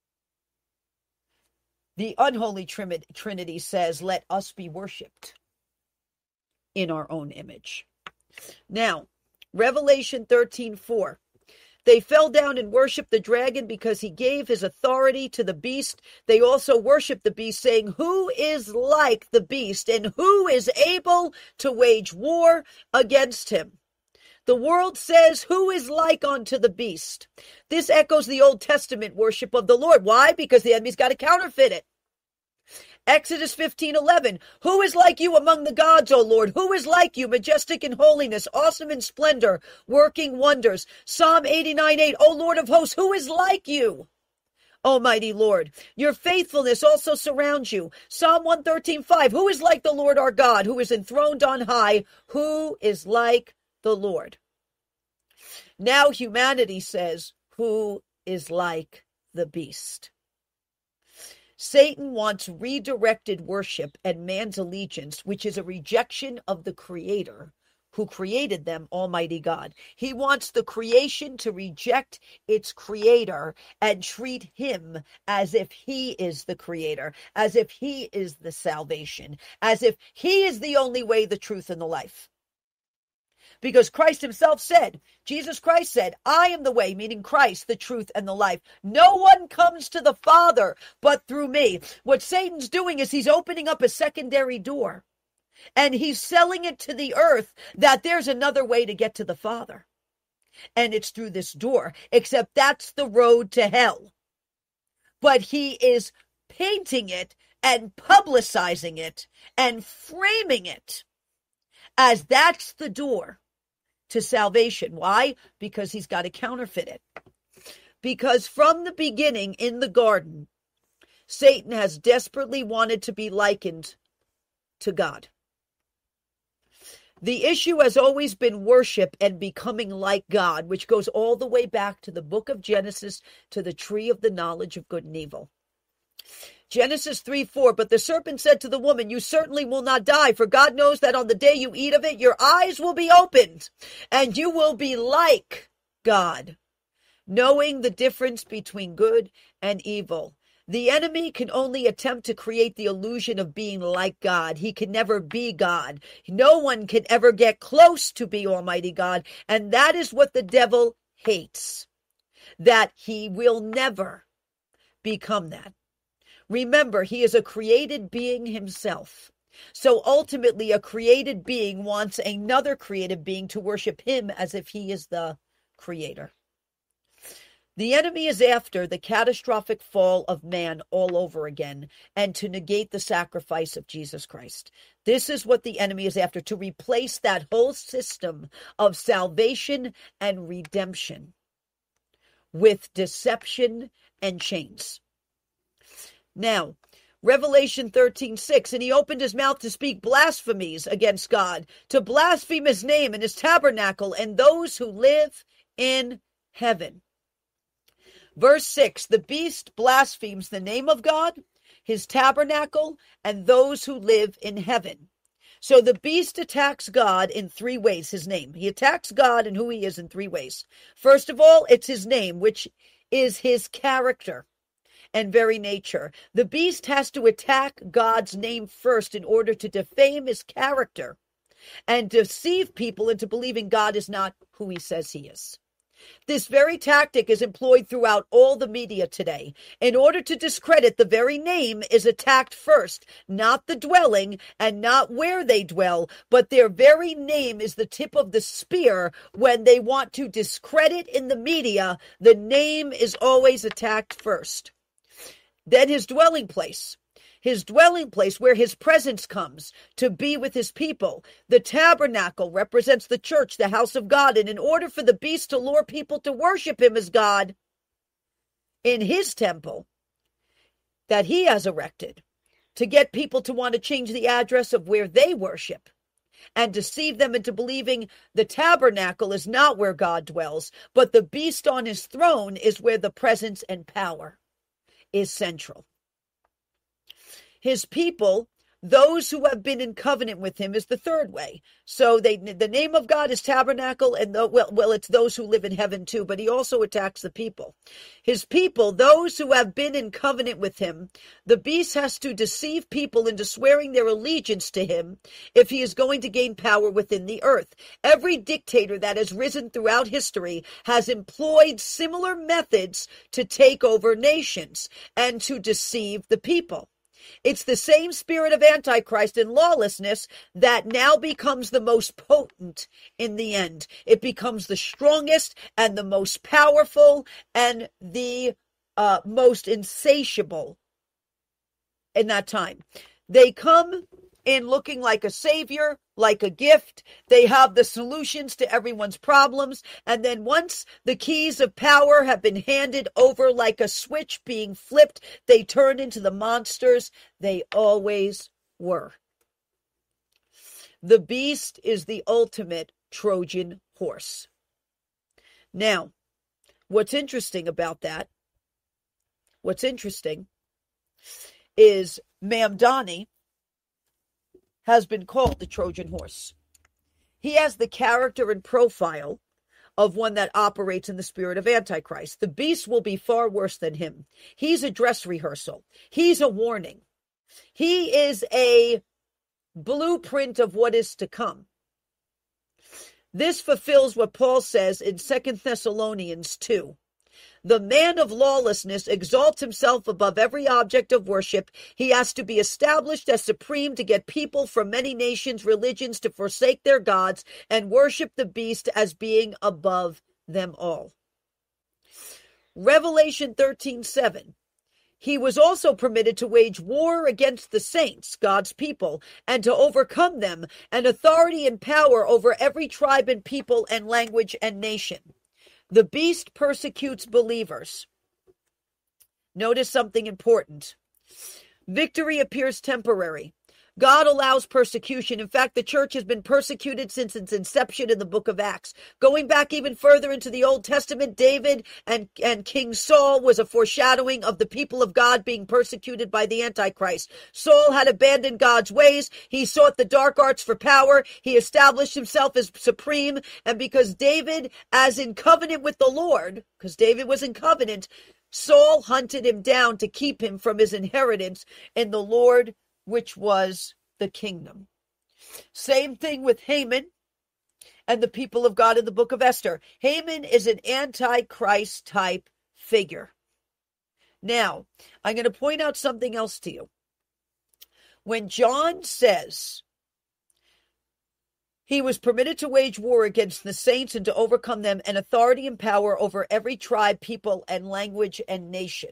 the unholy Trinity says, let us be worshipped in our own image. Now, Revelation thirteen four. They fell down and worshiped the dragon because he gave his authority to the beast. They also worshiped the beast, saying, who is like the beast and who is able to wage war against him? The world says, who is like unto the beast? This echoes the Old Testament worship of the Lord. Why? Because the enemy's got to counterfeit it. Exodus fifteen eleven. Who is like you among the gods, O Lord? Who is like you, majestic in holiness, awesome in splendor, working wonders? Psalm eighty-nine eight. O Lord of hosts, who is like you? Almighty Lord, your faithfulness also surrounds you. Psalm one thirteen five. Who is like the Lord our God, who is enthroned on high? Who is like the Lord? Now humanity says, who is like the beast? Satan wants redirected worship and man's allegiance, which is a rejection of the Creator who created them, Almighty God. He wants the creation to reject its Creator and treat him as if he is the Creator, as if he is the salvation, as if he is the only way, the truth, and the life. Because Christ himself said, Jesus Christ said, I am the way, meaning Christ, the truth, and the life. No one comes to the Father but through me. What Satan's doing is he's opening up a secondary door. And he's selling it to the earth that there's another way to get to the Father. And it's through this door, except that's the road to hell. But he is painting it and publicizing it and framing it as that's the door to salvation. Why? Because he's got to counterfeit it. Because from the beginning in the garden, Satan has desperately wanted to be likened to God. The issue has always been worship and becoming like God, which goes all the way back to the book of Genesis, to the tree of the knowledge of good and evil. Genesis three four, but the serpent said to the woman, you certainly will not die, for God knows that on the day you eat of it, your eyes will be opened, and you will be like God, knowing the difference between good and evil. The enemy can only attempt to create the illusion of being like God. He can never be God. No one can ever get close to be Almighty God. And that is what the devil hates, that he will never become that. Remember, he is a created being himself. So ultimately, a created being wants another created being to worship him as if he is the creator. The enemy is after the catastrophic fall of man all over again and to negate the sacrifice of Jesus Christ. This is what the enemy is after, to replace that whole system of salvation and redemption with deception and chains. Now, Revelation thirteen six, and he opened his mouth to speak blasphemies against God, to blaspheme his name and his tabernacle and those who live in heaven. Verse six, the beast blasphemes the name of God, his tabernacle, and those who live in heaven. So the beast attacks God in three ways, his name. He attacks God and who he is in three ways. First of all, it's his name, which is his character and very nature. The beast has to attack God's name first in order to defame his character and deceive people into believing God is not who he says he is. This very tactic is employed throughout all the media today. In order to discredit, the very name is attacked first, not the dwelling and not where they dwell, but their very name is the tip of the spear. When they want to discredit in the media, the name is always attacked first. Then his dwelling place. His dwelling place where his presence comes to be with his people. The tabernacle represents the church, the house of God. And in order for the beast to lure people to worship him as God in his temple that he has erected, to get people to want to change the address of where they worship and deceive them into believing the tabernacle is not where God dwells, but the beast on his throne is where the presence and power is central. His people, those who have been in covenant with him, is the third way. So they, the name of God is tabernacle, and the, well, well, it's those who live in heaven too, but he also attacks the people. His people, those who have been in covenant with him, the beast has to deceive people into swearing their allegiance to him if he is going to gain power within the earth. Every dictator that has risen throughout history has employed similar methods to take over nations and to deceive the people. It's the same spirit of Antichrist and lawlessness that now becomes the most potent in the end. It becomes the strongest and the most powerful and the uh, most insatiable in that time. They come in looking like a savior, like a gift. They have the solutions to everyone's problems. And then once the keys of power have been handed over like a switch being flipped, they turn into the monsters they always were. The beast is the ultimate Trojan horse. Now, what's interesting about that, what's interesting is Mamdani has been called the Trojan horse. He has the character and profile of one that operates in the spirit of Antichrist. The beast will be far worse than him. He's a dress rehearsal. He's a warning. He is a blueprint of what is to come. This fulfills what Paul says in Second Thessalonians two. The man of lawlessness exalts himself above every object of worship. He has to be established as supreme to get people from many nations, religions to forsake their gods and worship the beast as being above them all. Revelation thirteen seven. he was also permitted to wage war against the saints, God's people, and to overcome them, and authority and power over every tribe and people and language and nation. The beast persecutes believers. Notice something important. Victory appears temporary. God allows persecution. In fact, the church has been persecuted since its inception in the book of Acts. Going back even further into the Old Testament, David and, and King Saul was a foreshadowing of the people of God being persecuted by the Antichrist. Saul had abandoned God's ways. He sought the dark arts for power. He established himself as supreme. And because David, as in covenant with the Lord, because David was in covenant, Saul hunted him down to keep him from his inheritance in the Lord, which was the kingdom. Same thing with Haman and the people of God in the book of Esther. Haman is an antichrist type figure. Now, I'm going to point out something else to you. When John says he was permitted to wage war against the saints and to overcome them, and authority and power over every tribe, people, and language and nation.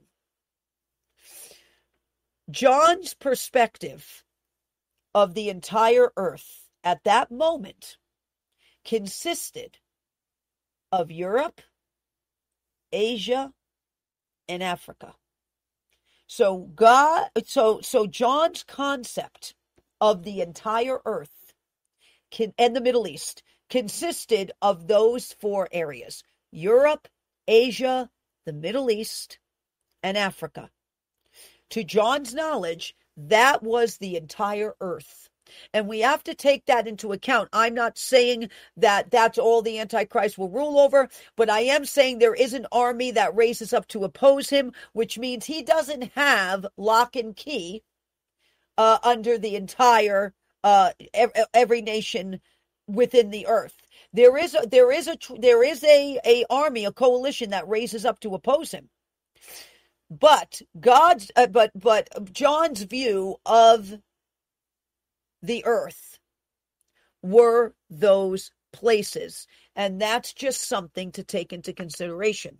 John's perspective of the entire earth at that moment consisted of Europe, Asia, and Africa. So God, so so John's concept of the entire earth can, and the Middle East consisted of those four areas: Europe, Asia, the Middle East, and Africa. To John's knowledge, that was the entire earth. And we have to take that into account. I'm not saying that that's all the Antichrist will rule over, but I am saying there is an army that raises up to oppose him, which means he doesn't have lock and key uh, under the entire, uh, every nation within the earth. There is a, there is a, there is a, a army, a coalition that raises up to oppose him. But God's, uh, but but John's view of the earth were those places, and that's just something to take into consideration.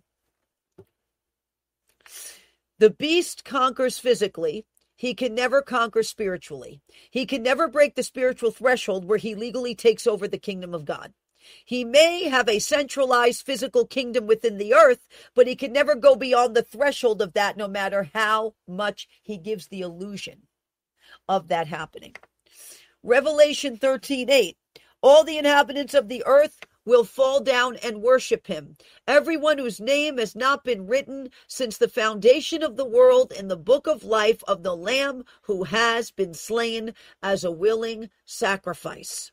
The beast conquers physically. He can never conquer spiritually. He can never break the spiritual threshold where he legally takes over the kingdom of God. He may have a centralized physical kingdom within the earth, but he can never go beyond the threshold of that, no matter how much he gives the illusion of that happening. Revelation thirteen eight. All the inhabitants of the earth will fall down and worship him. Everyone whose name has not been written since the foundation of the world in the book of life of the Lamb who has been slain as a willing sacrifice.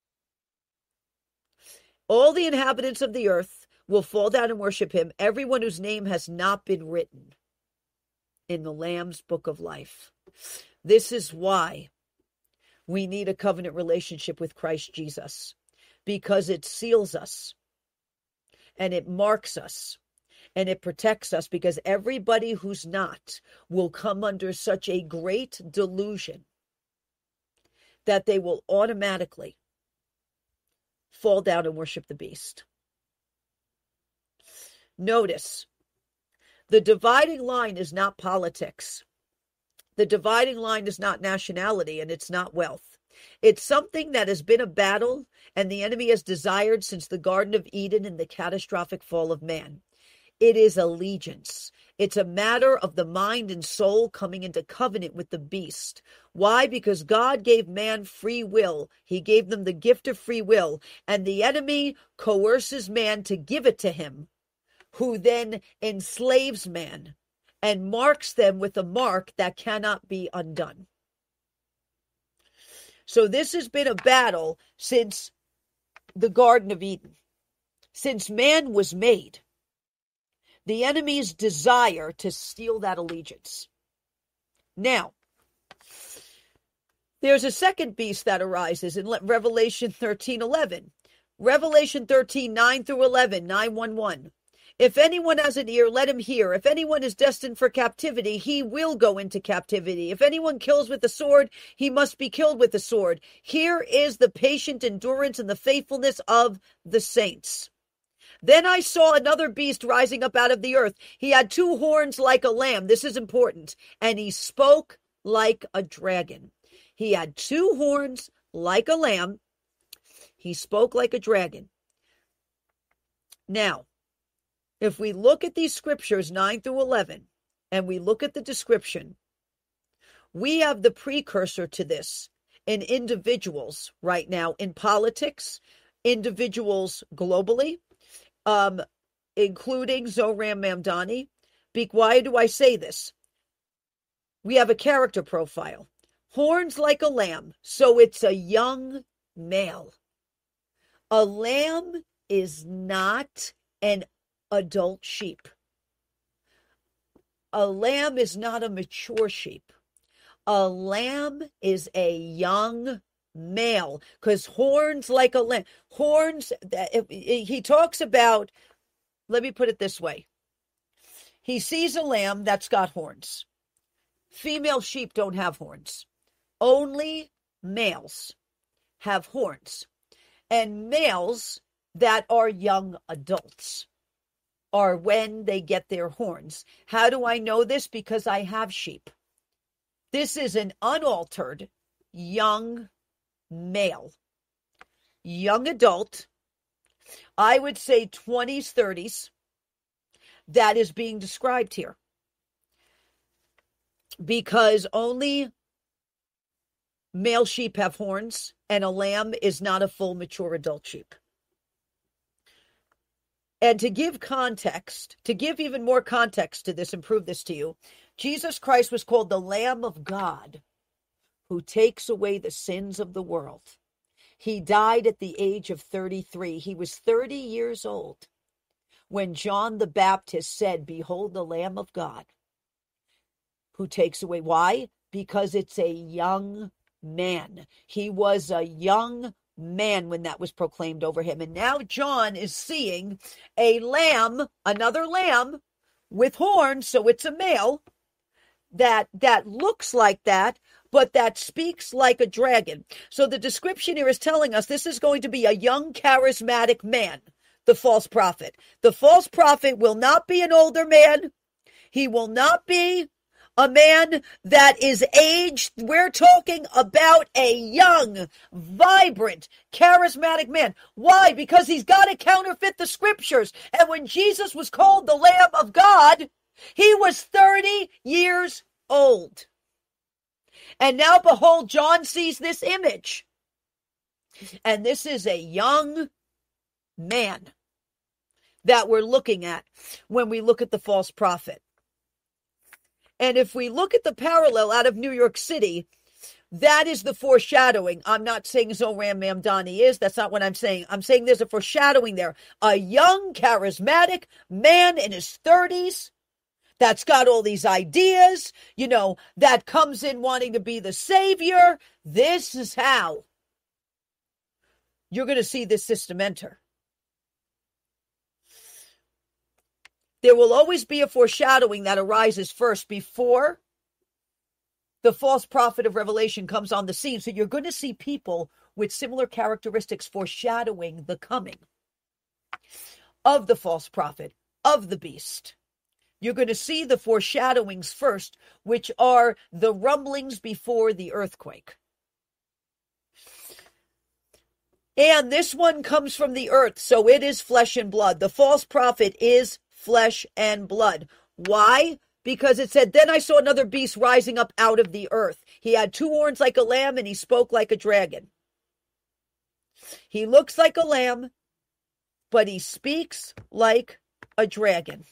All the inhabitants of the earth will fall down and worship him, everyone whose name has not been written in the Lamb's book of life. This is why we need a covenant relationship with Christ Jesus, because it seals us and it marks us and it protects us, because everybody who's not will come under such a great delusion that they will automatically fall down and worship the beast. Notice, the dividing line is not politics. The dividing line is not nationality, and it's not wealth. It's something that has been a battle and the enemy has desired since the Garden of Eden and the catastrophic fall of man. It is allegiance. It's a matter of the mind and soul coming into covenant with the beast. Why? Because God gave man free will. He gave them the gift of free will, and the enemy coerces man to give it to him, who then enslaves man and marks them with a mark that cannot be undone. So this has been a battle since the Garden of Eden, since man was made. The enemy's desire to steal that allegiance. Now, there's a second beast that arises in Revelation thirteen eleven. Revelation thirteen, nine through eleven, nine one one. If anyone has an ear, let him hear. If anyone is destined for captivity, he will go into captivity. If anyone kills with the sword, he must be killed with the sword. Here is the patient endurance and the faithfulness of the saints. Then I saw another beast rising up out of the earth. He had two horns like a lamb. This is important. And he spoke like a dragon. He had two horns like a lamb. He spoke like a dragon. Now, if we look at these scriptures, nine through eleven, and we look at the description, we have the precursor to this in individuals right now in politics, individuals globally, um, including Zoram Mamdani. Be- why do I say this? We have a character profile. Horns like a lamb, so it's a young male. A lamb is not an adult sheep. A lamb is not a mature sheep. A lamb is a young male, because horns like a lamb. Horns, he talks about, let me put it this way. He sees a lamb that's got horns. Female sheep don't have horns. Only males have horns. And males that are young adults are when they get their horns. How do I know this? Because I have sheep. This is an unaltered young male, young adult, I would say twenties, thirties, that is being described here. Because only male sheep have horns, and a lamb is not a full mature adult sheep. And to give context, to give even more context to this and prove this to you, Jesus Christ was called the Lamb of God who takes away the sins of the world. He died at the age of thirty-three. He was thirty years old when John the Baptist said, "Behold the Lamb of God who takes away." Why? Because it's a young man. He was a young man when that was proclaimed over him. And now John is seeing a lamb, another lamb with horns, so it's a male, that that looks like that, but that speaks like a dragon. So the description here is telling us this is going to be a young, charismatic man, the false prophet. The false prophet will not be an older man. He will not be a man that is aged. We're talking about a young, vibrant, charismatic man. Why? Because he's got to counterfeit the scriptures. And when Jesus was called the Lamb of God, he was thirty years old. And now behold, John sees this image. And this is a young man that we're looking at when we look at the false prophet. And if we look at the parallel out of New York City, that is the foreshadowing. I'm not saying Zoram Mamdani is. That's not what I'm saying. I'm saying there's a foreshadowing there. A young, charismatic man in his thirties that's got all these ideas, you know, that comes in wanting to be the savior. This is how you're going to see this system enter. There will always be a foreshadowing that arises first before the false prophet of Revelation comes on the scene. So you're going to see people with similar characteristics foreshadowing the coming of the false prophet, of the beast. You're going to see the foreshadowings first, which are the rumblings before the earthquake. And this one comes from the earth, so it is flesh and blood. The false prophet is flesh and blood. Why? Because it said, then I saw another beast rising up out of the earth. He had two horns like a lamb, and he spoke like a dragon. He looks like a lamb, but he speaks like a dragon.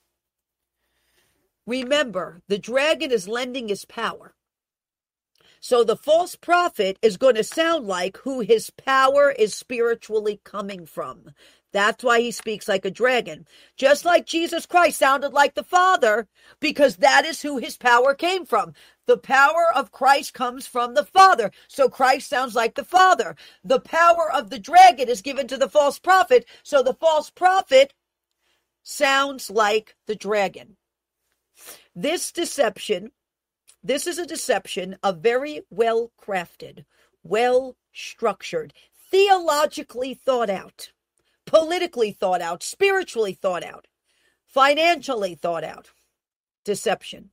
Remember, the dragon is lending his power. So the false prophet is going to sound like who his power is spiritually coming from. That's why he speaks like a dragon. Just like Jesus Christ sounded like the Father, because that is who his power came from. The power of Christ comes from the Father. So Christ sounds like the Father. The power of the dragon is given to the false prophet. So the false prophet sounds like the dragon. This deception, this is a deception, a very well crafted, well structured, theologically thought out, politically thought out, spiritually thought out, financially thought out deception.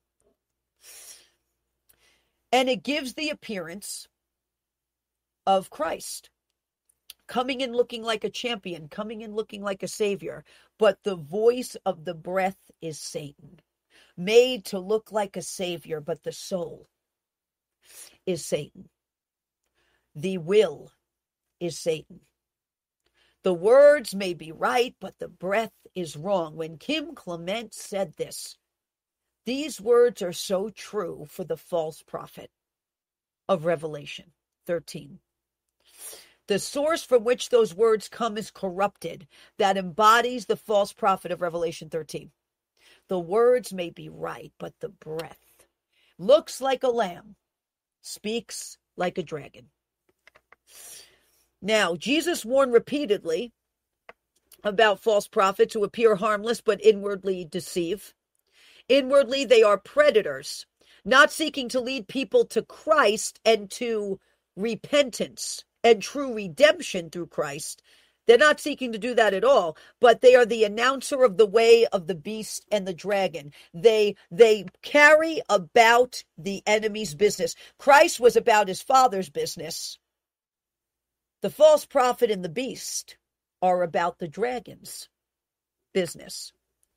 And it gives the appearance of Christ coming in looking like a champion, coming in looking like a savior. But the voice of the breath is Satan, made to look like a savior, but the soul is Satan. The will is Satan. The words may be right, but the breath is wrong. When Kim Clement said this, these words are so true for the false prophet of Revelation thirteen. The source from which those words come is corrupted, that embodies the false prophet of Revelation thirteen. The words may be right, but the breath looks like a lamb, speaks like a dragon. Now, Jesus warned repeatedly about false prophets who appear harmless but inwardly deceive. Inwardly, they are predators, not seeking to lead people to Christ and to repentance and true redemption through Christ. They're not seeking to do that at all, but they are the announcer of the way of the beast and the dragon. They, they carry about the enemy's business. Christ was about his Father's business. The false prophet and the beast are about the dragon's business.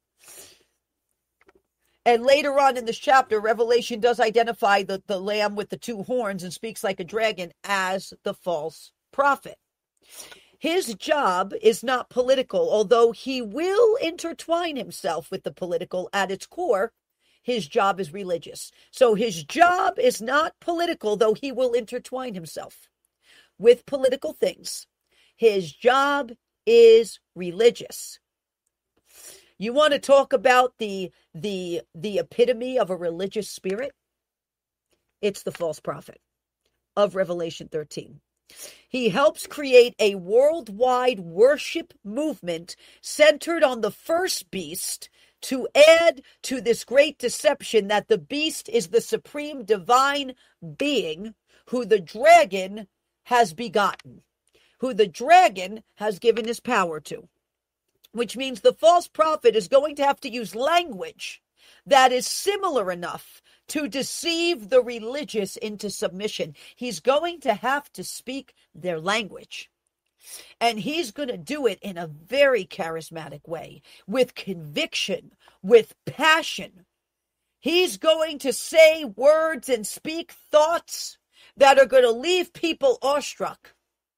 And later on in this chapter, Revelation does identify the, the lamb with the two horns and speaks like a dragon as the false prophet. His job is not political, although he will intertwine himself with the political at its core. His job is religious. So his job is not political, though he will intertwine himself with political things. His job is religious. You want to talk about the, the, the epitome of a religious spirit? It's the false prophet of Revelation thirteen. He helps create a worldwide worship movement centered on the first beast to add to this great deception that the beast is the supreme divine being who the dragon has begotten, who the dragon has given his power to. Which means the false prophet is going to have to use language that is similar enough to deceive the religious into submission. He's going to have to speak their language. And he's going to do it in a very charismatic way, with conviction, with passion. He's going to say words and speak thoughts that are going to leave people awestruck,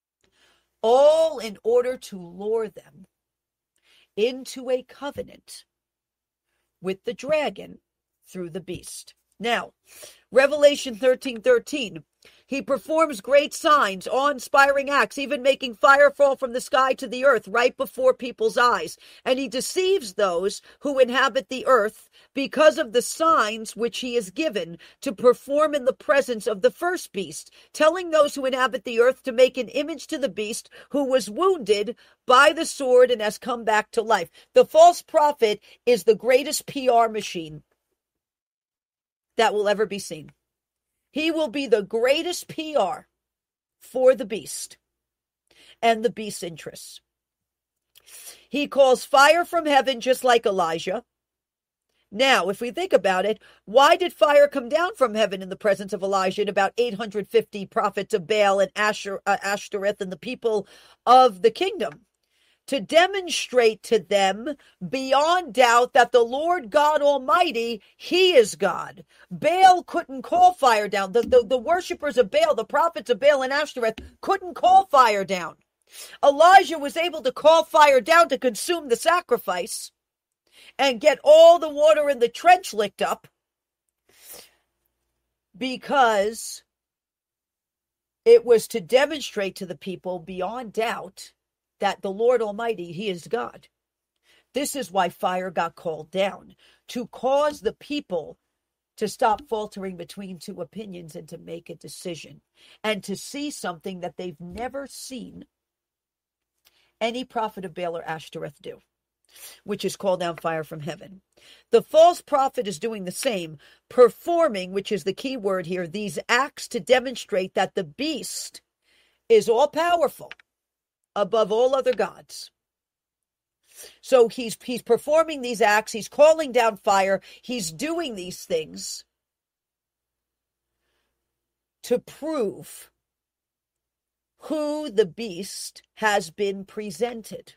all in order to lure them into a covenant with the dragon through the beast. Now, Revelation thirteen thirteen, he performs great signs, awe-inspiring acts, even making fire fall from the sky to the earth right before people's eyes. And he deceives those who inhabit the earth because of the signs which he is given to perform in the presence of the first beast, telling those who inhabit the earth to make an image to the beast who was wounded by the sword and has come back to life. The false prophet is the greatest P R machine that will ever be seen. He will be the greatest P R for the beast and the beast's interests. He calls fire from heaven just like Elijah. Now, if we think about it, why did fire come down from heaven in the presence of Elijah and about eight hundred fifty prophets of Baal and Asher, uh, Ashtoreth and the people of the kingdom? To demonstrate to them beyond doubt that the Lord God Almighty, he is God. Baal couldn't call fire down. The, the, the worshipers of Baal, the prophets of Baal and Ashtoreth, couldn't call fire down. Elijah was able to call fire down to consume the sacrifice and get all the water in the trench licked up because it was to demonstrate to the people beyond doubt that the Lord Almighty, he is God. This is why fire got called down, to cause the people to stop faltering between two opinions and to make a decision and to see something that they've never seen any prophet of Baal or Ashtoreth do, which is call down fire from heaven. The false prophet is doing the same, performing, which is the key word here, these acts to demonstrate that the beast is all powerful above all other gods. So he's he's performing these acts, he's calling down fire, he's doing these things to prove who the beast has been presented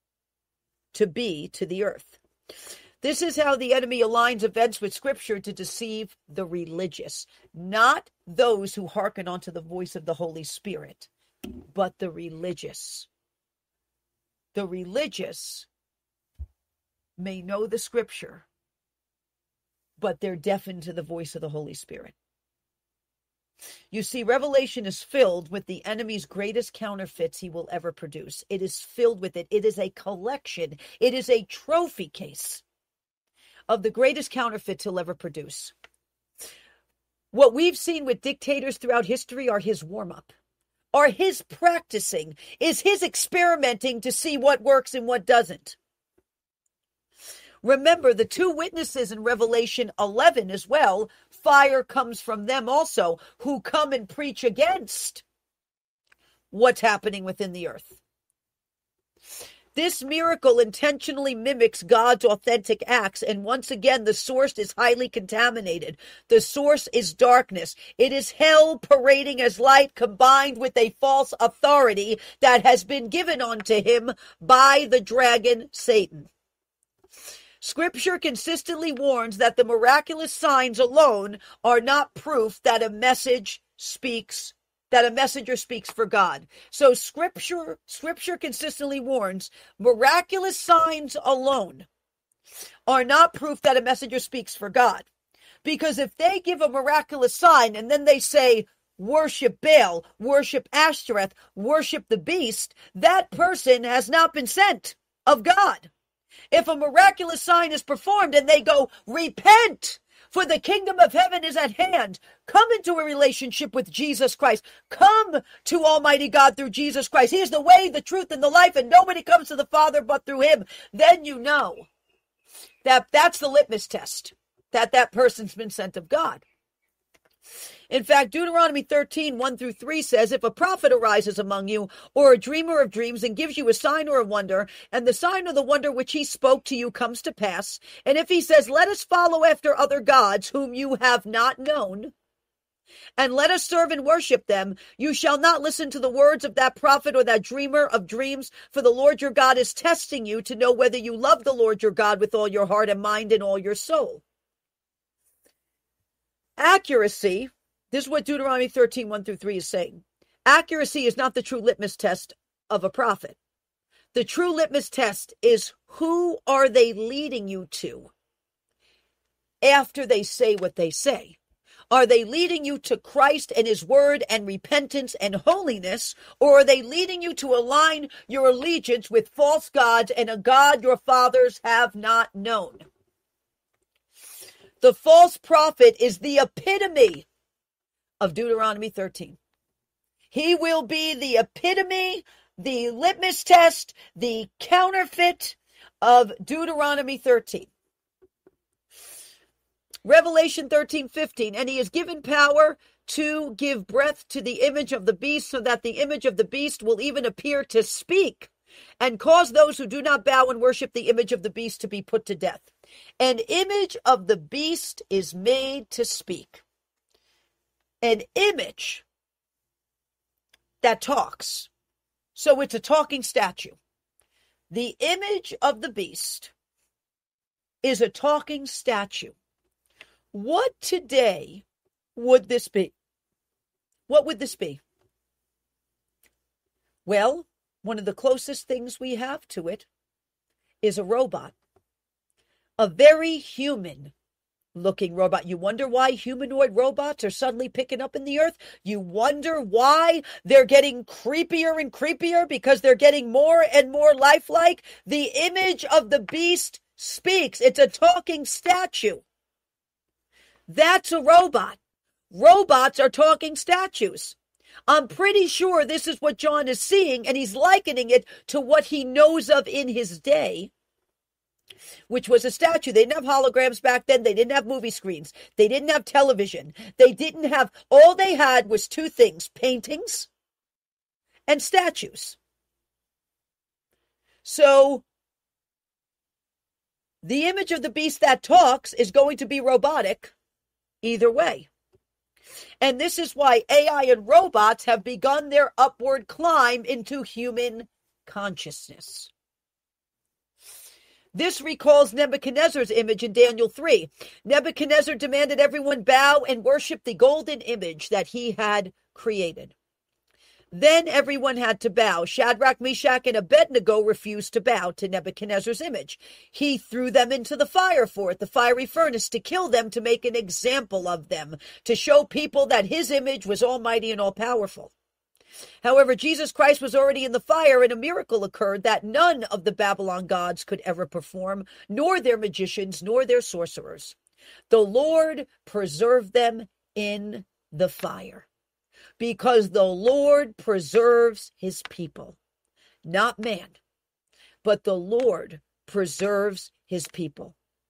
to be to the earth. This is how the enemy aligns events with Scripture to deceive the religious, not those who hearken unto the voice of the Holy Spirit, but the religious. The religious may know the Scripture, but they're deafened to the voice of the Holy Spirit. You see, Revelation is filled with the enemy's greatest counterfeits he will ever produce. It is filled with it. It is a collection. It is a trophy case of the greatest counterfeits he'll ever produce. What we've seen with dictators throughout history are his warm-up, are his practicing, is his experimenting to see what works and what doesn't. Remember, the two witnesses in Revelation eleven as well, fire comes from them also, who come and preach against what's happening within the earth. This miracle intentionally mimics God's authentic acts, and once again, the source is highly contaminated. The source is darkness. It is hell parading as light combined with a false authority that has been given unto him by the dragon Satan. Scripture consistently warns that the miraculous signs alone are not proof that a message speaks, that a messenger speaks for God. So scripture, scripture consistently warns miraculous signs alone are not proof that a messenger speaks for God. Because if they give a miraculous sign and then they say, worship Baal, worship Ashtoreth, worship the beast, that person has not been sent of God. If a miraculous sign is performed and they go, repent, for the kingdom of heaven is at hand. Come into a relationship with Jesus Christ. Come to Almighty God through Jesus Christ. He is the way, the truth, and the life, and nobody comes to the Father but through him. Then you know that that's the litmus test, that that person's been sent of God. In fact, Deuteronomy thirteen, one through three says, if a prophet arises among you, or a dreamer of dreams, and gives you a sign or a wonder, and the sign or the wonder which he spoke to you comes to pass, and if he says, let us follow after other gods whom you have not known, and let us serve and worship them, you shall not listen to the words of that prophet or that dreamer of dreams, for the Lord your God is testing you to know whether you love the Lord your God with all your heart and mind and all your soul. Accuracy. This is what Deuteronomy thirteen, one through three is saying. Accuracy is not the true litmus test of a prophet. The true litmus test is, who are they leading you to after they say what they say? Are they leading you to Christ and his word and repentance and holiness, or are they leading you to align your allegiance with false gods and a God your fathers have not known? The false prophet is the epitome of Deuteronomy thirteen. He will be the epitome, the litmus test, the counterfeit of Deuteronomy thirteen. Revelation thirteen, fifteen, and he is given power to give breath to the image of the beast, so that the image of the beast will even appear to speak, and cause those who do not bow and worship the image of the beast to be put to death. An image of the beast is made to speak. An image that talks. So it's a talking statue. The image of the beast is a talking statue. What today would this be? What would this be? Well, one of the closest things we have to it is a robot. A very human looking robot. You wonder why humanoid robots are suddenly picking up in the earth? You wonder why they're getting creepier and creepier? Because they're getting more and more lifelike. The image of the beast speaks. It's a talking statue. That's a robot. Robots are talking statues. I'm pretty sure this is what John is seeing, and he's likening it to what he knows of in his day, which was a statue. They didn't have holograms back then. They didn't have movie screens. They didn't have television. They didn't have, all they had was two things, paintings and statues. So The image of the beast that talks is going to be robotic either way. And this is why A I and robots have begun their upward climb into human consciousness. This recalls Nebuchadnezzar's image in Daniel three. Nebuchadnezzar demanded everyone bow and worship the golden image that he had created. Then everyone had to bow. Shadrach, Meshach, and Abednego refused to bow to Nebuchadnezzar's image. He threw them into the fire for it, the fiery furnace, to kill them, to make an example of them, to show people that his image was almighty and all-powerful. However, Jesus Christ was already in the fire, and a miracle occurred that none of the Babylon gods could ever perform, nor their magicians, nor their sorcerers. The Lord preserved them in the fire, because the Lord preserves his people, not man, but the Lord preserves his people.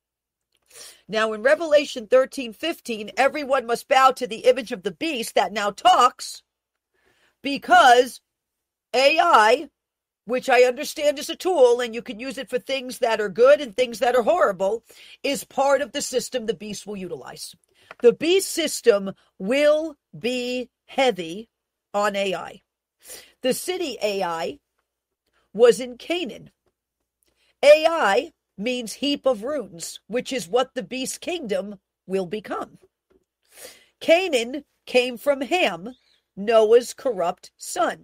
Now in Revelation thirteen fifteen, everyone must bow to the image of the beast that now talks, because A I, which I understand is a tool and you can use it for things that are good and things that are horrible, is part of the system the beast will utilize. The beast system will be heavy on A I. The city A I was in Canaan. A I means heap of ruins, which is what the beast kingdom will become. Canaan came from Ham, Noah's corrupt son.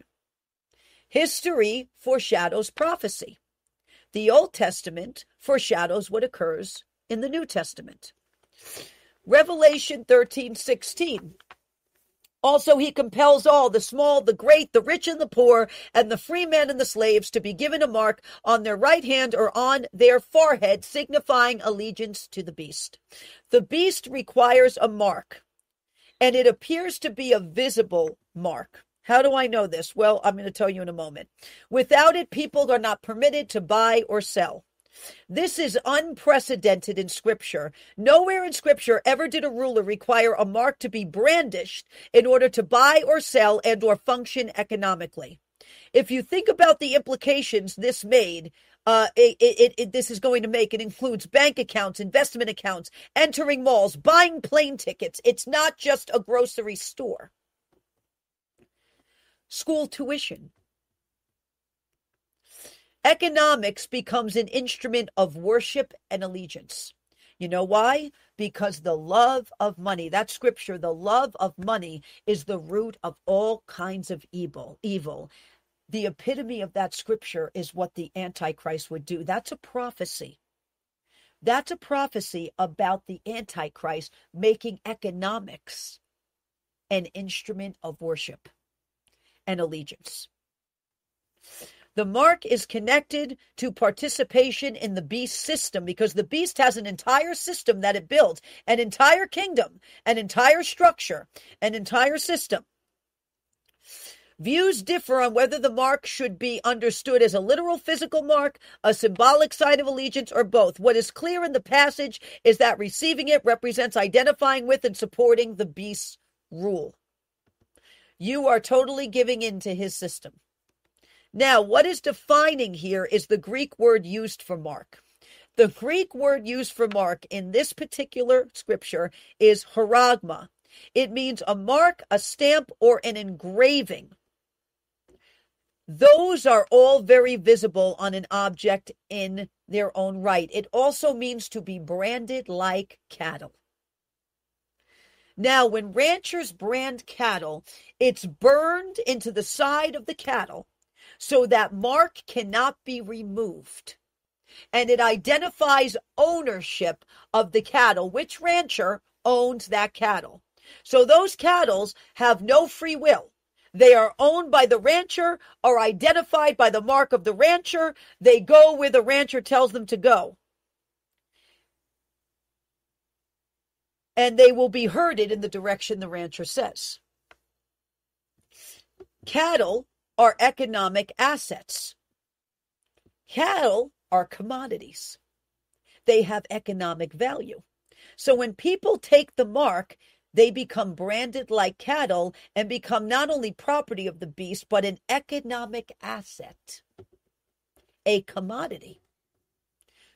History foreshadows prophecy. The Old Testament foreshadows what occurs in the New Testament. Revelation thirteen sixteen. Also, he compels all, the small, the great, the rich and the poor, and the free men and the slaves, to be given a mark on their right hand or on their forehead, signifying allegiance to the beast. The beast requires a mark, and it appears to be a visible mark. How do I know this? Well, I'm going to tell you in a moment. Without it, people are not permitted to buy or sell. This is unprecedented in Scripture. Nowhere in Scripture ever did a ruler require a mark to be brandished in order to buy or sell and or function economically. If you think about the implications this made, uh, it, it, it, this is going to make, it includes bank accounts, investment accounts, entering malls, buying plane tickets. It's not just a grocery store. School tuition. Economics becomes an instrument of worship and allegiance. You know why? Because the love of money, that scripture, the love of money is the root of all kinds of evil. Evil. The epitome of that scripture is what the Antichrist would do. That's a prophecy. That's a prophecy about the Antichrist making economics an instrument of worship and allegiance. The mark is connected to participation in the beast system, because the beast has an entire system that it builds, an entire kingdom, an entire structure, an entire system. Views differ on whether the mark should be understood as a literal physical mark, a symbolic sign of allegiance, or both. What is clear in the passage is that receiving it represents identifying with and supporting the beast's rule. You are totally giving in to his system. Now, what is defining here is the Greek word used for mark. The Greek word used for mark in this particular scripture is haragma. It means a mark, a stamp, or an engraving. Those are all very visible on an object in their own right. It also means to be branded like cattle. Now, when ranchers brand cattle, it's burned into the side of the cattle so that mark cannot be removed. And it identifies ownership of the cattle. Which rancher owns that cattle? So those cattle have no free will. They are owned by the rancher or identified by the mark of the rancher. They go where the rancher tells them to go. And they will be herded in the direction the rancher says. Cattle are economic assets. Cattle are commodities. They have economic value. So when people take the mark, they become branded like cattle and become not only property of the beast, but an economic asset, a commodity.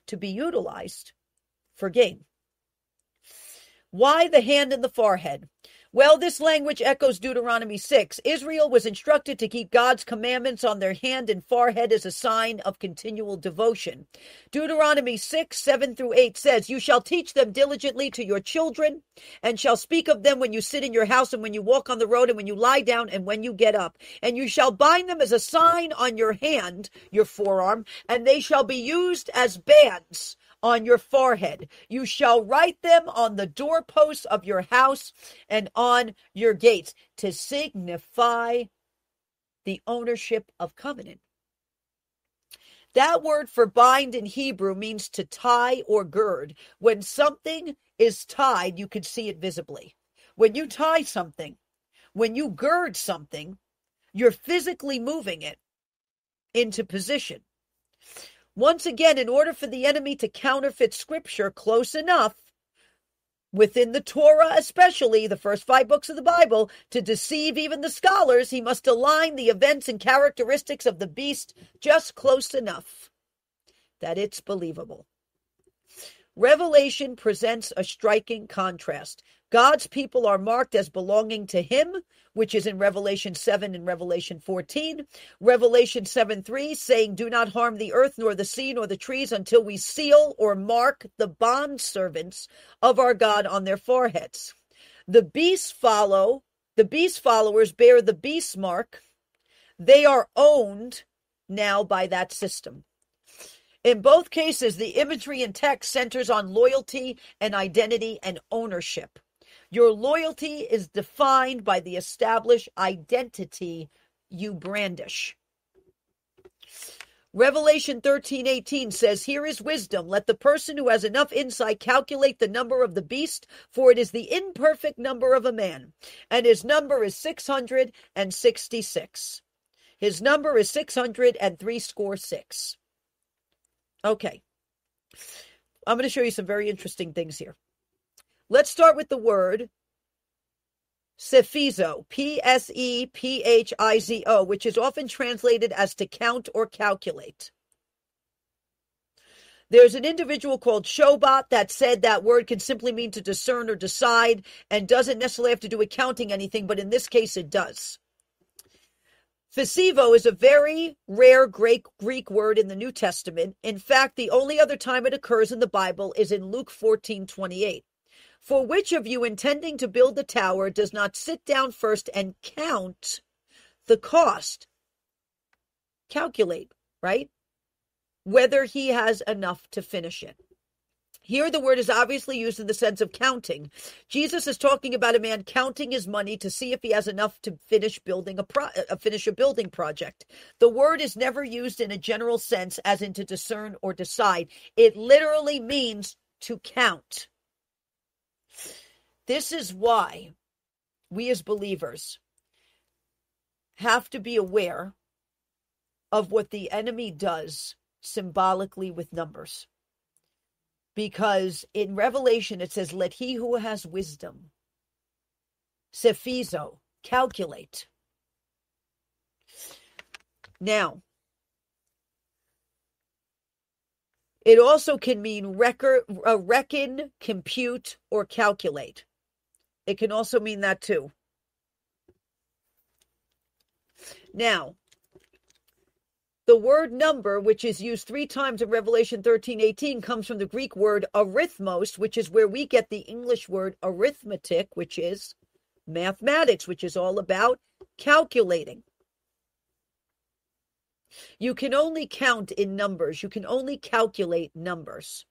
to be utilized for gain. Why the hand and the forehead? Well, this language echoes Deuteronomy six. Israel was instructed to keep God's commandments on their hand and forehead as a sign of continual devotion. Deuteronomy six, seven through eight says, "You shall teach them diligently to your children, and shall speak of them when you sit in your house, and when you walk on the road, and when you lie down, and when you get up. And you shall bind them as a sign on your hand," your forearm, "and they shall be used as bands on your forehead. You shall write them on the doorposts of your house and on your gates," to signify the ownership of covenant. That word for bind in Hebrew means to tie or gird. When something is tied, you can see it visibly. When you tie something, when you gird something, you're physically moving it into position. Once again, in order for the enemy to counterfeit scripture close enough, within the Torah especially, the first five books of the Bible, to deceive even the scholars, he must align the events and characteristics of the beast just close enough that it's believable. Revelation presents a striking contrast. God's people are marked as belonging to him, which is in Revelation seven and Revelation fourteen. Revelation seven three saying, "Do not harm the earth, nor the sea, nor the trees, until we seal or mark the bondservants of our God on their foreheads." The beasts follow, the beast followers bear the beast mark. They are owned now by that system. In both cases, the imagery and text centers on loyalty and identity and ownership. Your loyalty is defined by the established identity you brandish. Revelation thirteen eighteen says, "Here is wisdom. Let the person who has enough insight calculate the number of the beast, for it is the imperfect number of a man, and his number is six hundred sixty-six. His number is six hundred and three score six." Okay. I'm going to show you some very interesting things here. Let's start with the word Psephizo, P S E P H I Z O, which is often translated as to count or calculate. There's an individual called Shobot that said that word can simply mean to discern or decide and doesn't necessarily have to do with counting anything, but in this case it does. Psephizo is a very rare Greek Greek word in the New Testament. In fact, the only other time it occurs in the Bible is in Luke fourteen twenty-eight. "For which of you intending to build a tower does not sit down first and count the cost?" Calculate, right? Whether he has enough to finish it. Here the word is obviously used in the sense of counting. Jesus is talking about a man counting his money to see if he has enough to finish building a pro- uh, finish a building project. The word is never used in a general sense as in to discern or decide. It literally means to count. This is why we as believers have to be aware of what the enemy does symbolically with numbers. Because in Revelation it says, "Let he who has wisdom," Psephizo, calculate. Now, it also can mean record, uh, reckon, compute, or calculate. It can also mean that too. Now, the word number, which is used three times in Revelation thirteen eighteen, comes from the Greek word arithmos, which is where we get the English word arithmetic, which is mathematics, which is all about calculating. You can only count in numbers. You can only calculate numbers.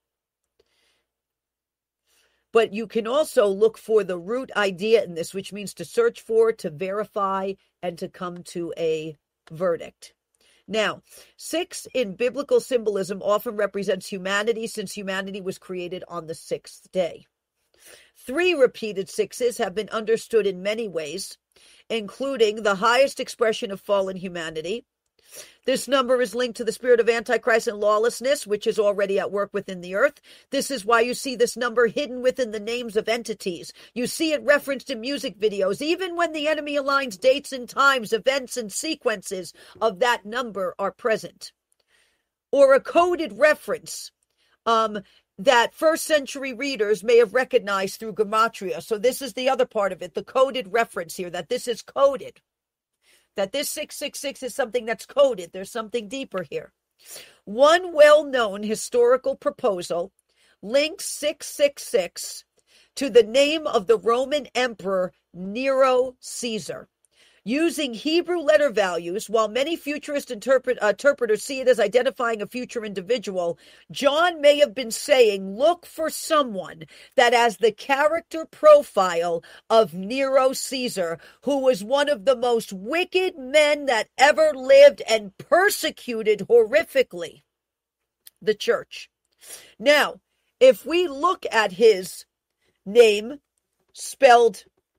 But you can also look for the root idea in this, which means to search for, to verify, and to come to a verdict. Now, six in biblical symbolism often represents humanity, since humanity was created on the sixth day. Three repeated sixes have been understood in many ways, including the highest expression of fallen humanity. This number is linked to the spirit of Antichrist and lawlessness, which is already at work within the earth. This is why you see this number hidden within the names of entities. You see it referenced in music videos. Even when the enemy aligns dates and times, events and sequences of that number are present. Or a coded reference um, that first century readers may have recognized through gematria. So this is the other part of it, the coded reference here, that this is coded, that this six six six is something that's coded. There's something deeper here. One well-known historical proposal links six six six to the name of the Roman Emperor Nero Caesar. Using Hebrew letter values, while many futurist interpret, uh, interpreters see it as identifying a future individual, John may have been saying, look for someone that has the character profile of Nero Caesar, who was one of the most wicked men that ever lived and persecuted horrifically the church. Now, if we look at his name spelled,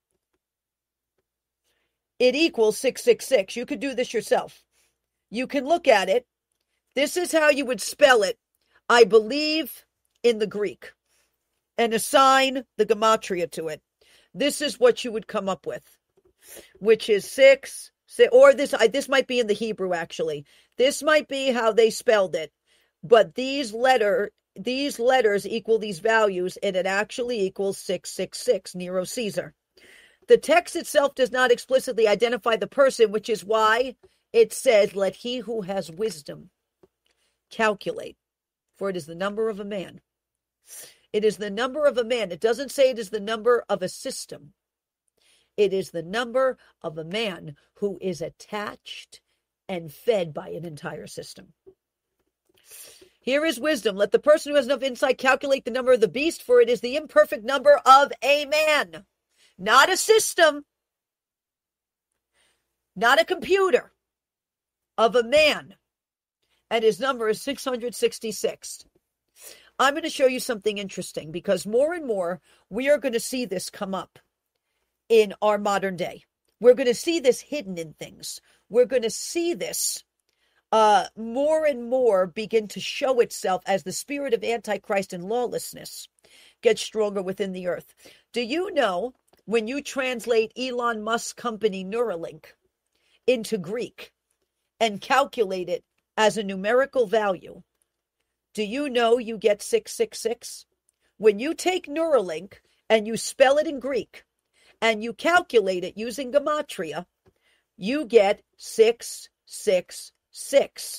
it equals six six six. You could do this yourself. You can look at it. This is how you would spell it, I believe, in the Greek, and assign the gematria to it. This is what you would come up with, which is six, six or this, I, this might be in the Hebrew, actually. This might be how they spelled it, but these letter, these letters equal these values, and it actually equals six six six, Nero Caesar. The text itself does not explicitly identify the person, which is why it says, let he who has wisdom calculate, for it is the number of a man. It is the number of a man. It doesn't say it is the number of a system. It is the number of a man who is attached and fed by an entire system. Here is wisdom. Let the person who has enough insight calculate the number of the beast, for it is the imperfect number of a man. Not a system, not a computer, of a man. And his number is six hundred sixty-six. I'm going to show you something interesting, because more and more we are going to see this come up in our modern day. We're going to see this hidden in things. We're going to see this uh, more and more begin to show itself as the spirit of Antichrist and lawlessness gets stronger within the earth. Do you know, when you translate Elon Musk's company Neuralink into Greek and calculate it as a numerical value, do you know you get six six six? When you take Neuralink and you spell it in Greek and you calculate it using gematria, you get six six six.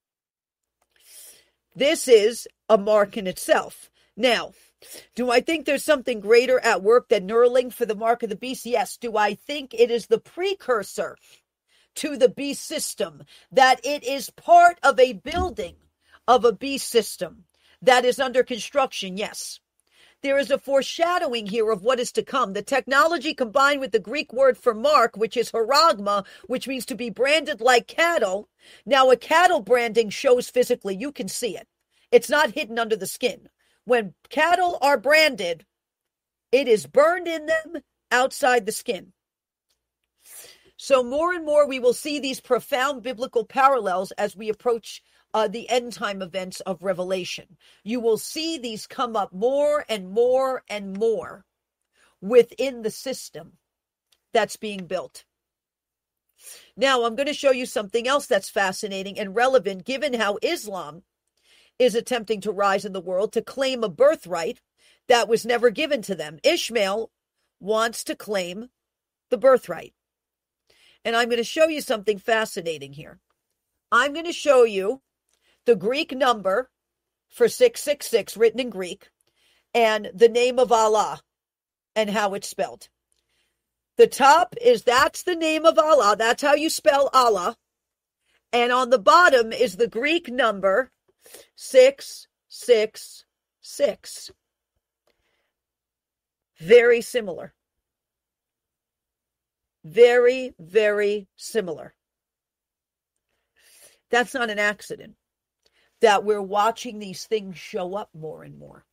This is a mark in itself. Now, do I think there's something greater at work than Neuralink for the mark of the beast? Yes. Do I think it is the precursor to the beast system, that it is part of a building of a beast system that is under construction? Yes. There is a foreshadowing here of what is to come. The technology combined with the Greek word for mark, which is haragma, which means to be branded like cattle. Now, a cattle branding shows physically. You can see it. It's not hidden under the skin. When cattle are branded, it is burned in them outside the skin. So more and more we will see these profound biblical parallels as we approach uh, the end time events of Revelation. You will see these come up more and more and more within the system that's being built. Now, I'm going to show you something else that's fascinating and relevant, given how Islam is attempting to rise in the world to claim a birthright that was never given to them. Ishmael wants to claim the birthright. And I'm going to show you something fascinating here. I'm going to show you the Greek number for six six six written in Greek and the name of Allah and how it's spelled. The top is, that's the name of Allah. That's how you spell Allah. And on the bottom is the Greek number six six six. Very similar. Very, very similar. That's not an accident that we're watching these things show up more and more.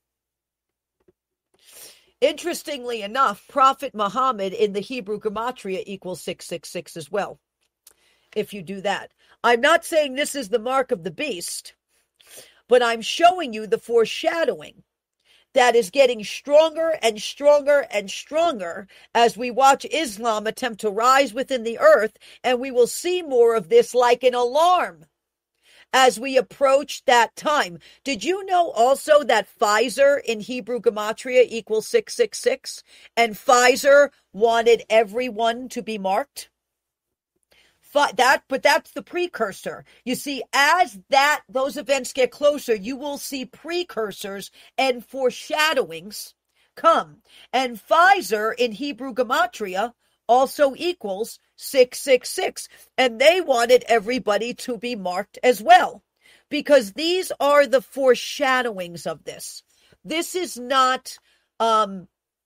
Interestingly enough, Prophet Muhammad in the Hebrew gematria equals six six six as well, if you do that. I'm not saying this is the mark of the beast, but I'm showing you the foreshadowing that is getting stronger and stronger and stronger as we watch Islam attempt to rise within the earth, and we will see more of this like an alarm as we approach that time. Did you know also that Pfizer in Hebrew gematria equals six six six, and Pfizer wanted everyone to be marked? That, but that's the precursor. You see, as that those events get closer, you will see precursors and foreshadowings come. And Pfizer in Hebrew gematria also equals six six six. And they wanted everybody to be marked as well, because these are the foreshadowings of this. This is not um,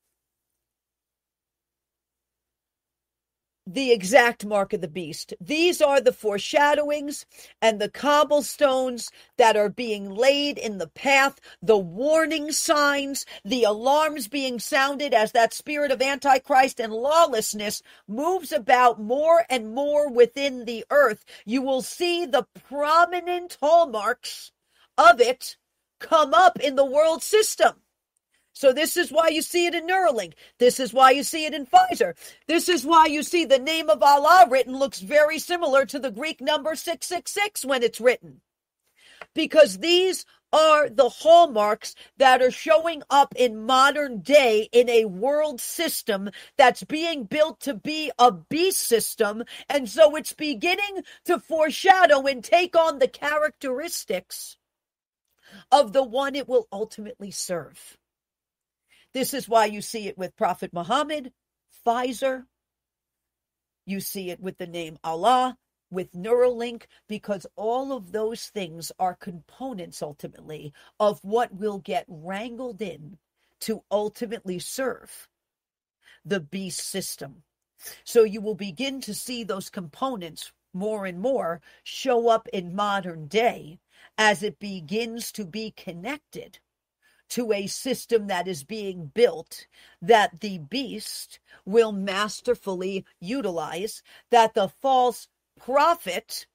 the exact mark of the beast. These are the foreshadowings and the cobblestones that are being laid in the path, the warning signs, the alarms being sounded as that spirit of Antichrist and lawlessness moves about more and more within the earth. You will see the prominent hallmarks of it come up in the world system. So this is why you see it in Neuralink. This is why you see it in Pfizer. This is why you see the name of Allah written looks very similar to the Greek number six six six when it's written. Because these are the hallmarks that are showing up in modern day in a world system that's being built to be a beast system. And so it's beginning to foreshadow and take on the characteristics of the one it will ultimately serve. This is why you see it with Prophet Muhammad, Pfizer. You see it with the name Allah, with Neuralink, because all of those things are components ultimately of what will get wrangled in to ultimately serve the beast system. So you will begin to see those components more and more show up in modern day as it begins to be connected to a system that is being built that the beast will masterfully utilize, that the false prophet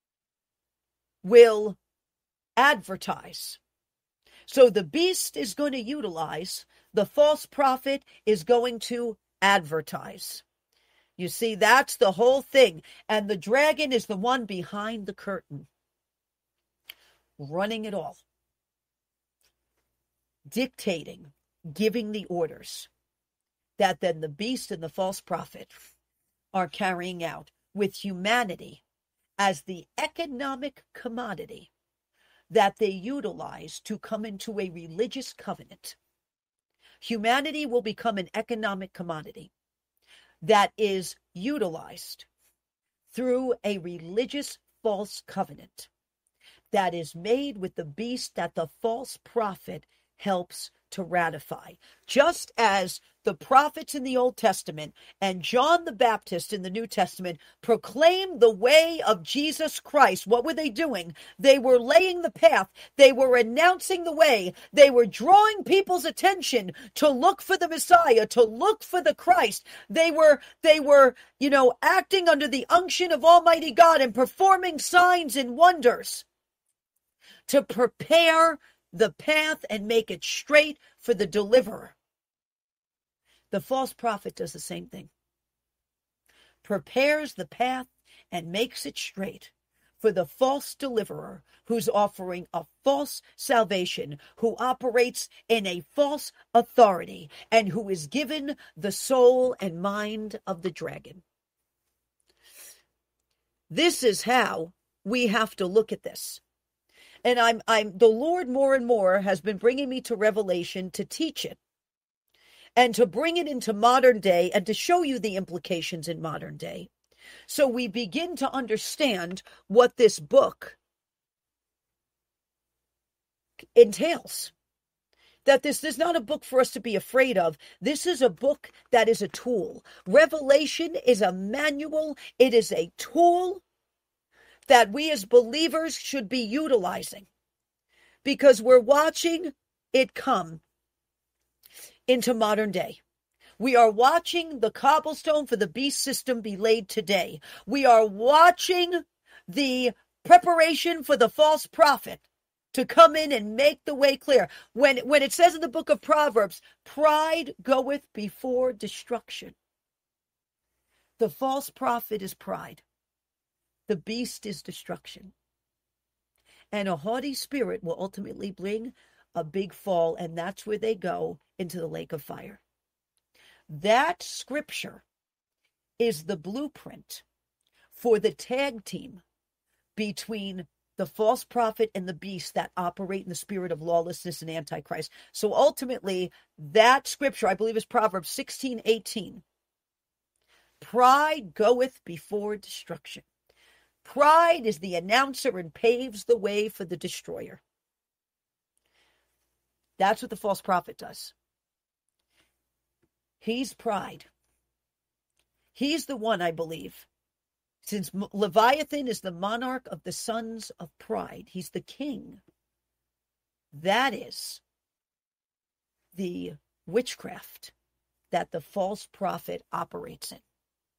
will advertise. So the beast is going to utilize, the false prophet is going to advertise. You see, that's the whole thing. And the dragon is the one behind the curtain, running it all, dictating, giving the orders that then the beast and the false prophet are carrying out, with humanity as the economic commodity that they utilize to come into a religious covenant. Humanity will become an economic commodity that is utilized through a religious false covenant that is made with the beast that the false prophet helps to ratify. Just as the prophets in the Old Testament and John the Baptist in the New Testament proclaimed the way of Jesus Christ, what were they doing? They were laying the path. They were announcing the way. They were drawing people's attention to look for the Messiah, to look for the Christ. They were, they were, you know, acting under the unction of Almighty God and performing signs and wonders to prepare the path and make it straight for the deliverer. The false prophet does the same thing. Prepares the path and makes it straight for the false deliverer who's offering a false salvation, who operates in a false authority, and who is given the soul and mind of the dragon. This is how we have to look at this. And I'm, I'm, the Lord more and more has been bringing me to Revelation to teach it and to bring it into modern day and to show you the implications in modern day. So we begin to understand what this book entails. That this is not a book for us to be afraid of. This is a book that is a tool. Revelation is a manual. It is a tool that we as believers should be utilizing, because we're watching it come into modern day. We are watching the cobblestone for the beast system be laid today. We are watching the preparation for the false prophet to come in and make the way clear. When, when it says in the book of Proverbs, pride goeth before destruction. The false prophet is pride. The beast is destruction. And a haughty spirit will ultimately bring a big fall, and that's where they go into the lake of fire. That scripture is the blueprint for the tag team between the false prophet and the beast that operate in the spirit of lawlessness and antichrist. So ultimately, that scripture, I believe, is Proverbs sixteen eighteen. Pride goeth before destruction. Pride is the announcer and paves the way for the destroyer. That's what the false prophet does. He's pride. He's the one, I believe, since Leviathan is the monarch of the sons of pride. He's the king. That is the witchcraft that the false prophet operates in.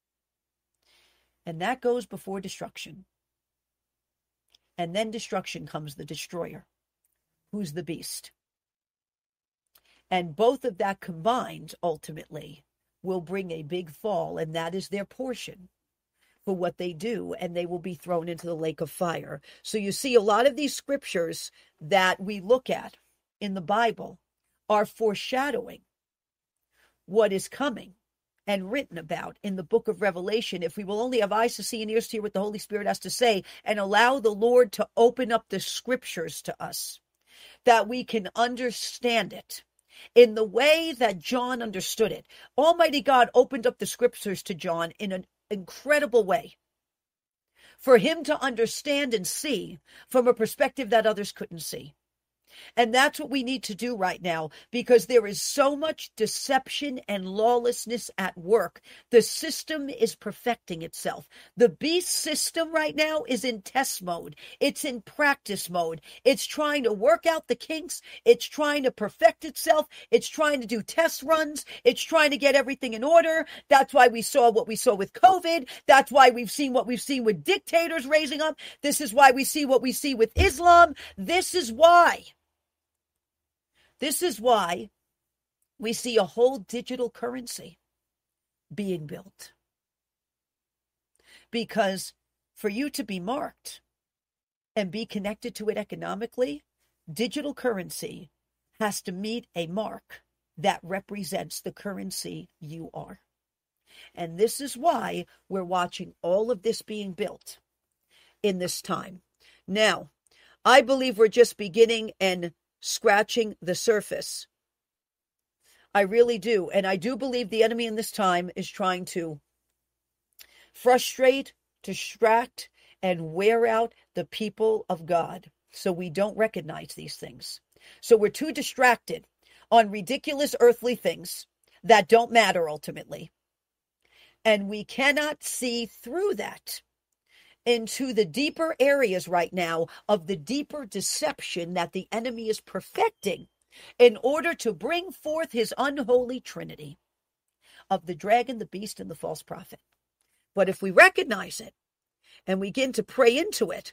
And that goes before destruction. And then destruction comes the destroyer, who's the beast. And both of that combined, ultimately, will bring a big fall, and that is their portion for what they do, and they will be thrown into the lake of fire. So you see, a lot of these scriptures that we look at in the Bible are foreshadowing what is coming and written about in the book of Revelation. If we will only have eyes to see and ears to hear what the Holy Spirit has to say, and allow the Lord to open up the scriptures to us, that we can understand it in the way that John understood it. Almighty God opened up the scriptures to John in an incredible way for him to understand and see from a perspective that others couldn't see. And that's what we need to do right now, because there is so much deception and lawlessness at work. The system is perfecting itself. The beast system right now is in test mode. It's in practice mode. It's trying to work out the kinks. It's trying to perfect itself. It's trying to do test runs. It's trying to get everything in order. That's why we saw what we saw with COVID. That's why we've seen what we've seen with dictators raising up. This is why we see what we see with Islam. This is why. This is why we see a whole digital currency being built. Because for you to be marked and be connected to it economically, digital currency has to meet a mark that represents the currency you are. And this is why we're watching all of this being built in this time. Now, I believe we're just beginning and scratching the surface. I really do. And I do believe the enemy in this time is trying to frustrate, distract, and wear out the people of God so we don't recognize these things. So we're too distracted on ridiculous earthly things that don't matter ultimately. And we cannot see through that into the deeper areas right now of the deeper deception that the enemy is perfecting in order to bring forth his unholy trinity of the dragon, the beast, and the false prophet. But if we recognize it and we begin to pray into it,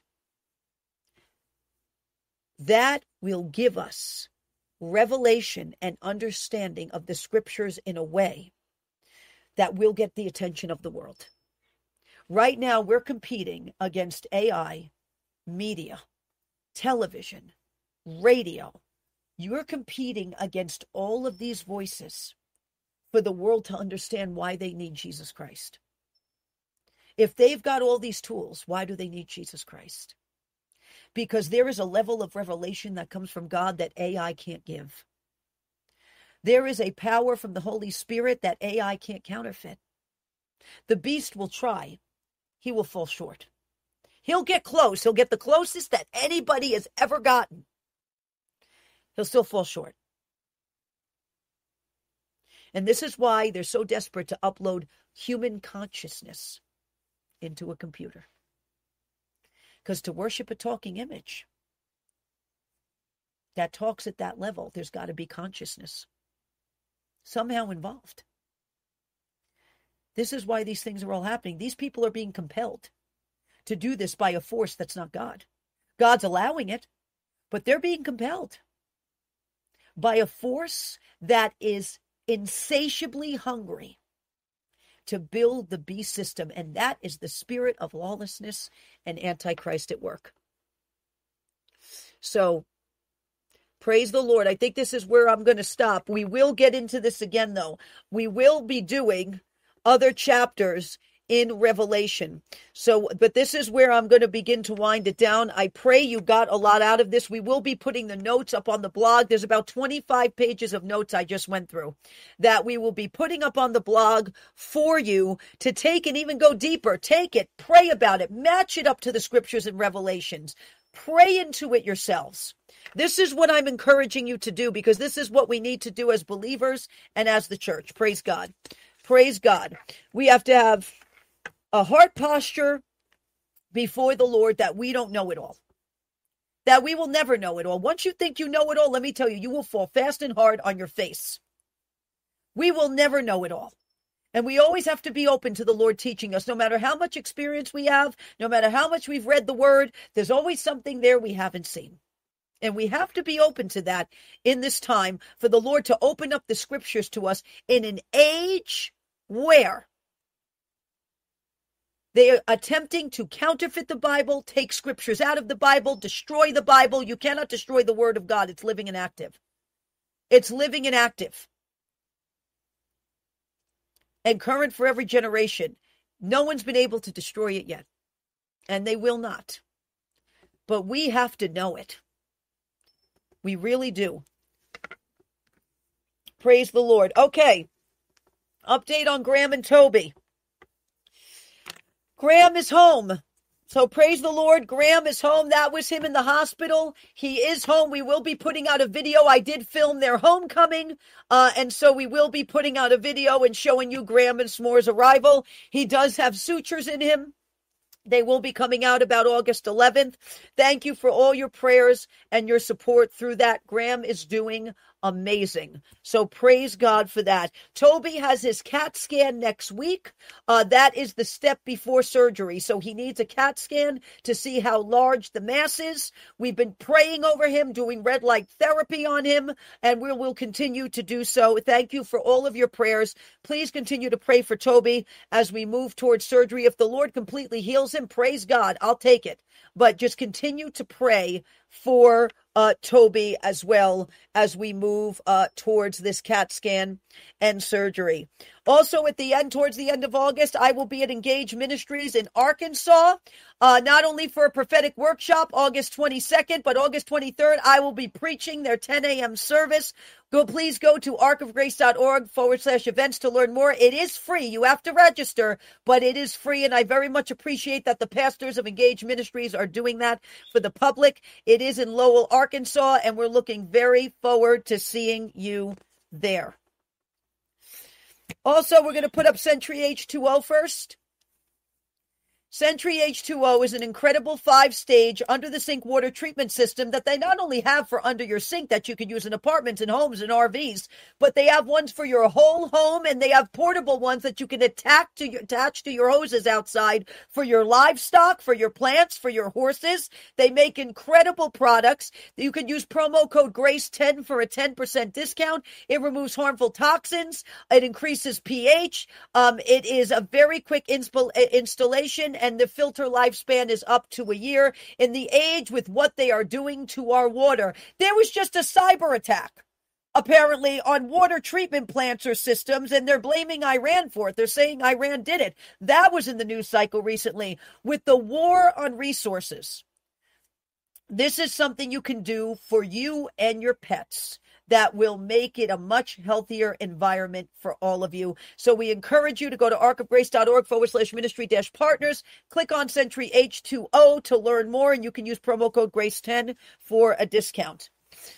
that will give us revelation and understanding of the scriptures in a way that will get the attention of the world. Right now, we're competing against A I, media, television, radio. You're competing against all of these voices for the world to understand why they need Jesus Christ. If they've got all these tools, why do they need Jesus Christ? Because there is a level of revelation that comes from God that A I can't give. There is a power from the Holy Spirit that A I can't counterfeit. The beast will try. He will fall short. He'll get close. He'll get the closest that anybody has ever gotten. He'll still fall short. And this is why they're so desperate to upload human consciousness into a computer. Because to worship a talking image that talks at that level, there's got to be consciousness somehow involved. This is why these things are all happening. These people are being compelled to do this by a force that's not God. God's allowing it, but they're being compelled by a force that is insatiably hungry to build the beast system, and that is the spirit of lawlessness and antichrist at work. So praise the Lord. I think this is where I'm going to stop. We will get into this again, though. We will be doing other chapters in Revelation. So, but this is where I'm going to begin to wind it down. I pray you got a lot out of this. We will be putting the notes up on the blog. There's about twenty-five pages of notes I just went through that we will be putting up on the blog for you to take and even go deeper. Take it, pray about it, match it up to the scriptures and Revelations. Pray into it yourselves. This is what I'm encouraging you to do, because this is what we need to do as believers and as the church. Praise God. Praise God. We have to have a heart posture before the Lord that we don't know it all, that we will never know it all. Once you think you know it all, let me tell you, you will fall fast and hard on your face. We will never know it all. And we always have to be open to the Lord teaching us. No matter how much experience we have, no matter how much we've read the word, there's always something there we haven't seen. And we have to be open to that in this time for the Lord to open up the scriptures to us in an age where they are attempting to counterfeit the Bible, take scriptures out of the Bible, destroy the Bible. You cannot destroy the word of God. It's living and active. It's living and active. And current for every generation. No one's been able to destroy it yet. And they will not. But we have to know it. We really do. Praise the Lord. Okay. Update on Graham and Toby. Graham is home. So praise the Lord. Graham is home. That was him in the hospital. He is home. We will be putting out a video. I did film their homecoming. Uh, and so we will be putting out a video and showing you Graham and S'more's arrival. He does have sutures in him. They will be coming out about August eleventh. Thank you for all your prayers and your support through that. Graham is doing amazing. So praise God for that. Toby has his CAT scan next week. Uh, that is the step before surgery. So he needs a CAT scan to see how large the mass is. We've been praying over him, doing red light therapy on him, and we will continue to do so. Thank you for all of your prayers. Please continue to pray for Toby as we move towards surgery. If the Lord completely heals him, praise God, I'll take it. But just continue to pray for uh, Toby as well as we move uh, towards this CAT scan and surgery. Also, at the end, towards the end of August, I will be at Engage Ministries in Arkansas, uh, not only for a prophetic workshop, August twenty-second, but August twenty-third, I will be preaching their ten a.m. service. Go, please go to arkofgrace.org forward slash events to learn more. It is free. You have to register, but it is free, and I very much appreciate that the pastors of Engage Ministries are doing that for the public. It is in Lowell, Arkansas, and we're looking very forward to seeing you there. Also, we're going to put up Century H two O first. Century H two O is an incredible five-stage under-the-sink water treatment system that they not only have for under your sink that you can use in apartments and homes and R Vs, but they have ones for your whole home, and they have portable ones that you can attach to your, attach to your hoses outside for your livestock, for your plants, for your horses. They make incredible products. You can use promo code grace ten for a ten percent discount. It removes harmful toxins. It increases pH. Um, it is a very quick insp- installation, and the filter lifespan is up to a year. In the age with what they are doing to our water, there was just a cyber attack, apparently, on water treatment plants or systems, and they're blaming Iran for it. They're saying Iran did it. That was in the news cycle recently. With the war on resources, this is something you can do for you and your pets that will make it a much healthier environment for all of you. So we encourage you to go to arkofgrace.org forward slash ministry dash partners. Click on Century H two O to learn more, and you can use promo code grace ten for a discount.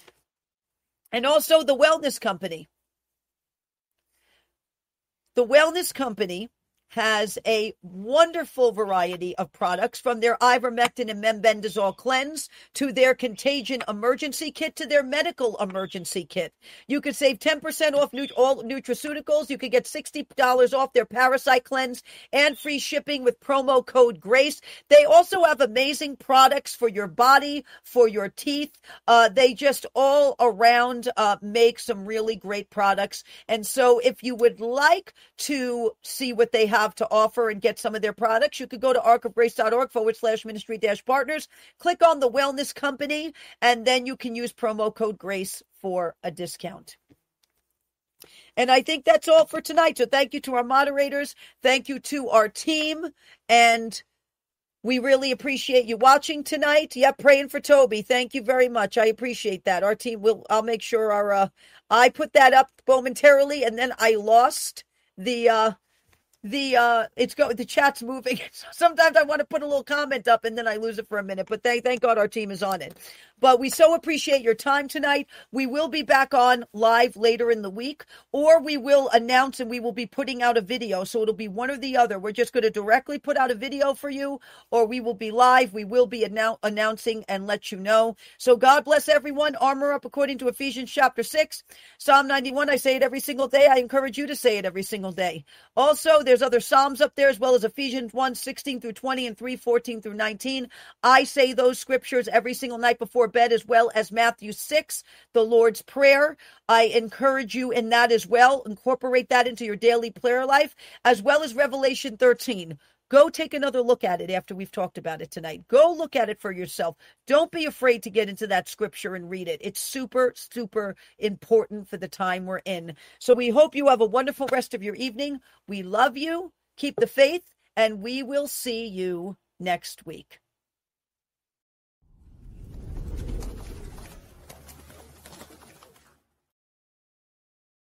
And also the Wellness Company. The Wellness Company has a wonderful variety of products, from their ivermectin and membendazole cleanse to their contagion emergency kit to their medical emergency kit. You could save ten percent off nut- all nutraceuticals. You could get sixty dollars off their parasite cleanse and free shipping with promo code GRACE. They also have amazing products for your body, for your teeth. Uh, they just all around uh, make some really great products. And so if you would like to see what they have have to offer and get some of their products, you could go to arcofgrace.org forward slash ministry dash partners, click on the wellness company, and then you can use promo code GRACE for a discount. And I think that's all for tonight. So thank you to our moderators. Thank you to our team. And we really appreciate you watching tonight. Yep, praying for Toby. Thank you very much. I appreciate that. Our team will, I'll make sure our, uh, I put that up momentarily and then I lost the, uh, the, uh, it's go, the chat's moving. Sometimes I want to put a little comment up and then I lose it for a minute, but thank, thank God our team is on it. But we so appreciate your time tonight. We will be back on live later in the week, or we will announce and we will be putting out a video. So it'll be one or the other. We're just going to directly put out a video for you, or we will be live. We will be annou- announcing and let you know. So God bless everyone. Armor up according to Ephesians chapter six. Psalm ninety-one, I say it every single day. I encourage you to say it every single day. Also, there's other Psalms up there as well as Ephesians one, sixteen through twenty and three, fourteen through nineteen. I say those scriptures every single night before bed, as well as Matthew six, the Lord's Prayer. I encourage you in that as well. Incorporate that into your daily prayer life, as well as Revelation thirteen. Go take another look at it after we've talked about it tonight. Go look at it for yourself. Don't be afraid to get into that scripture and read it. It's super, super important for the time we're in. So we hope you have a wonderful rest of your evening. We love you. Keep the faith, and we will see you next week.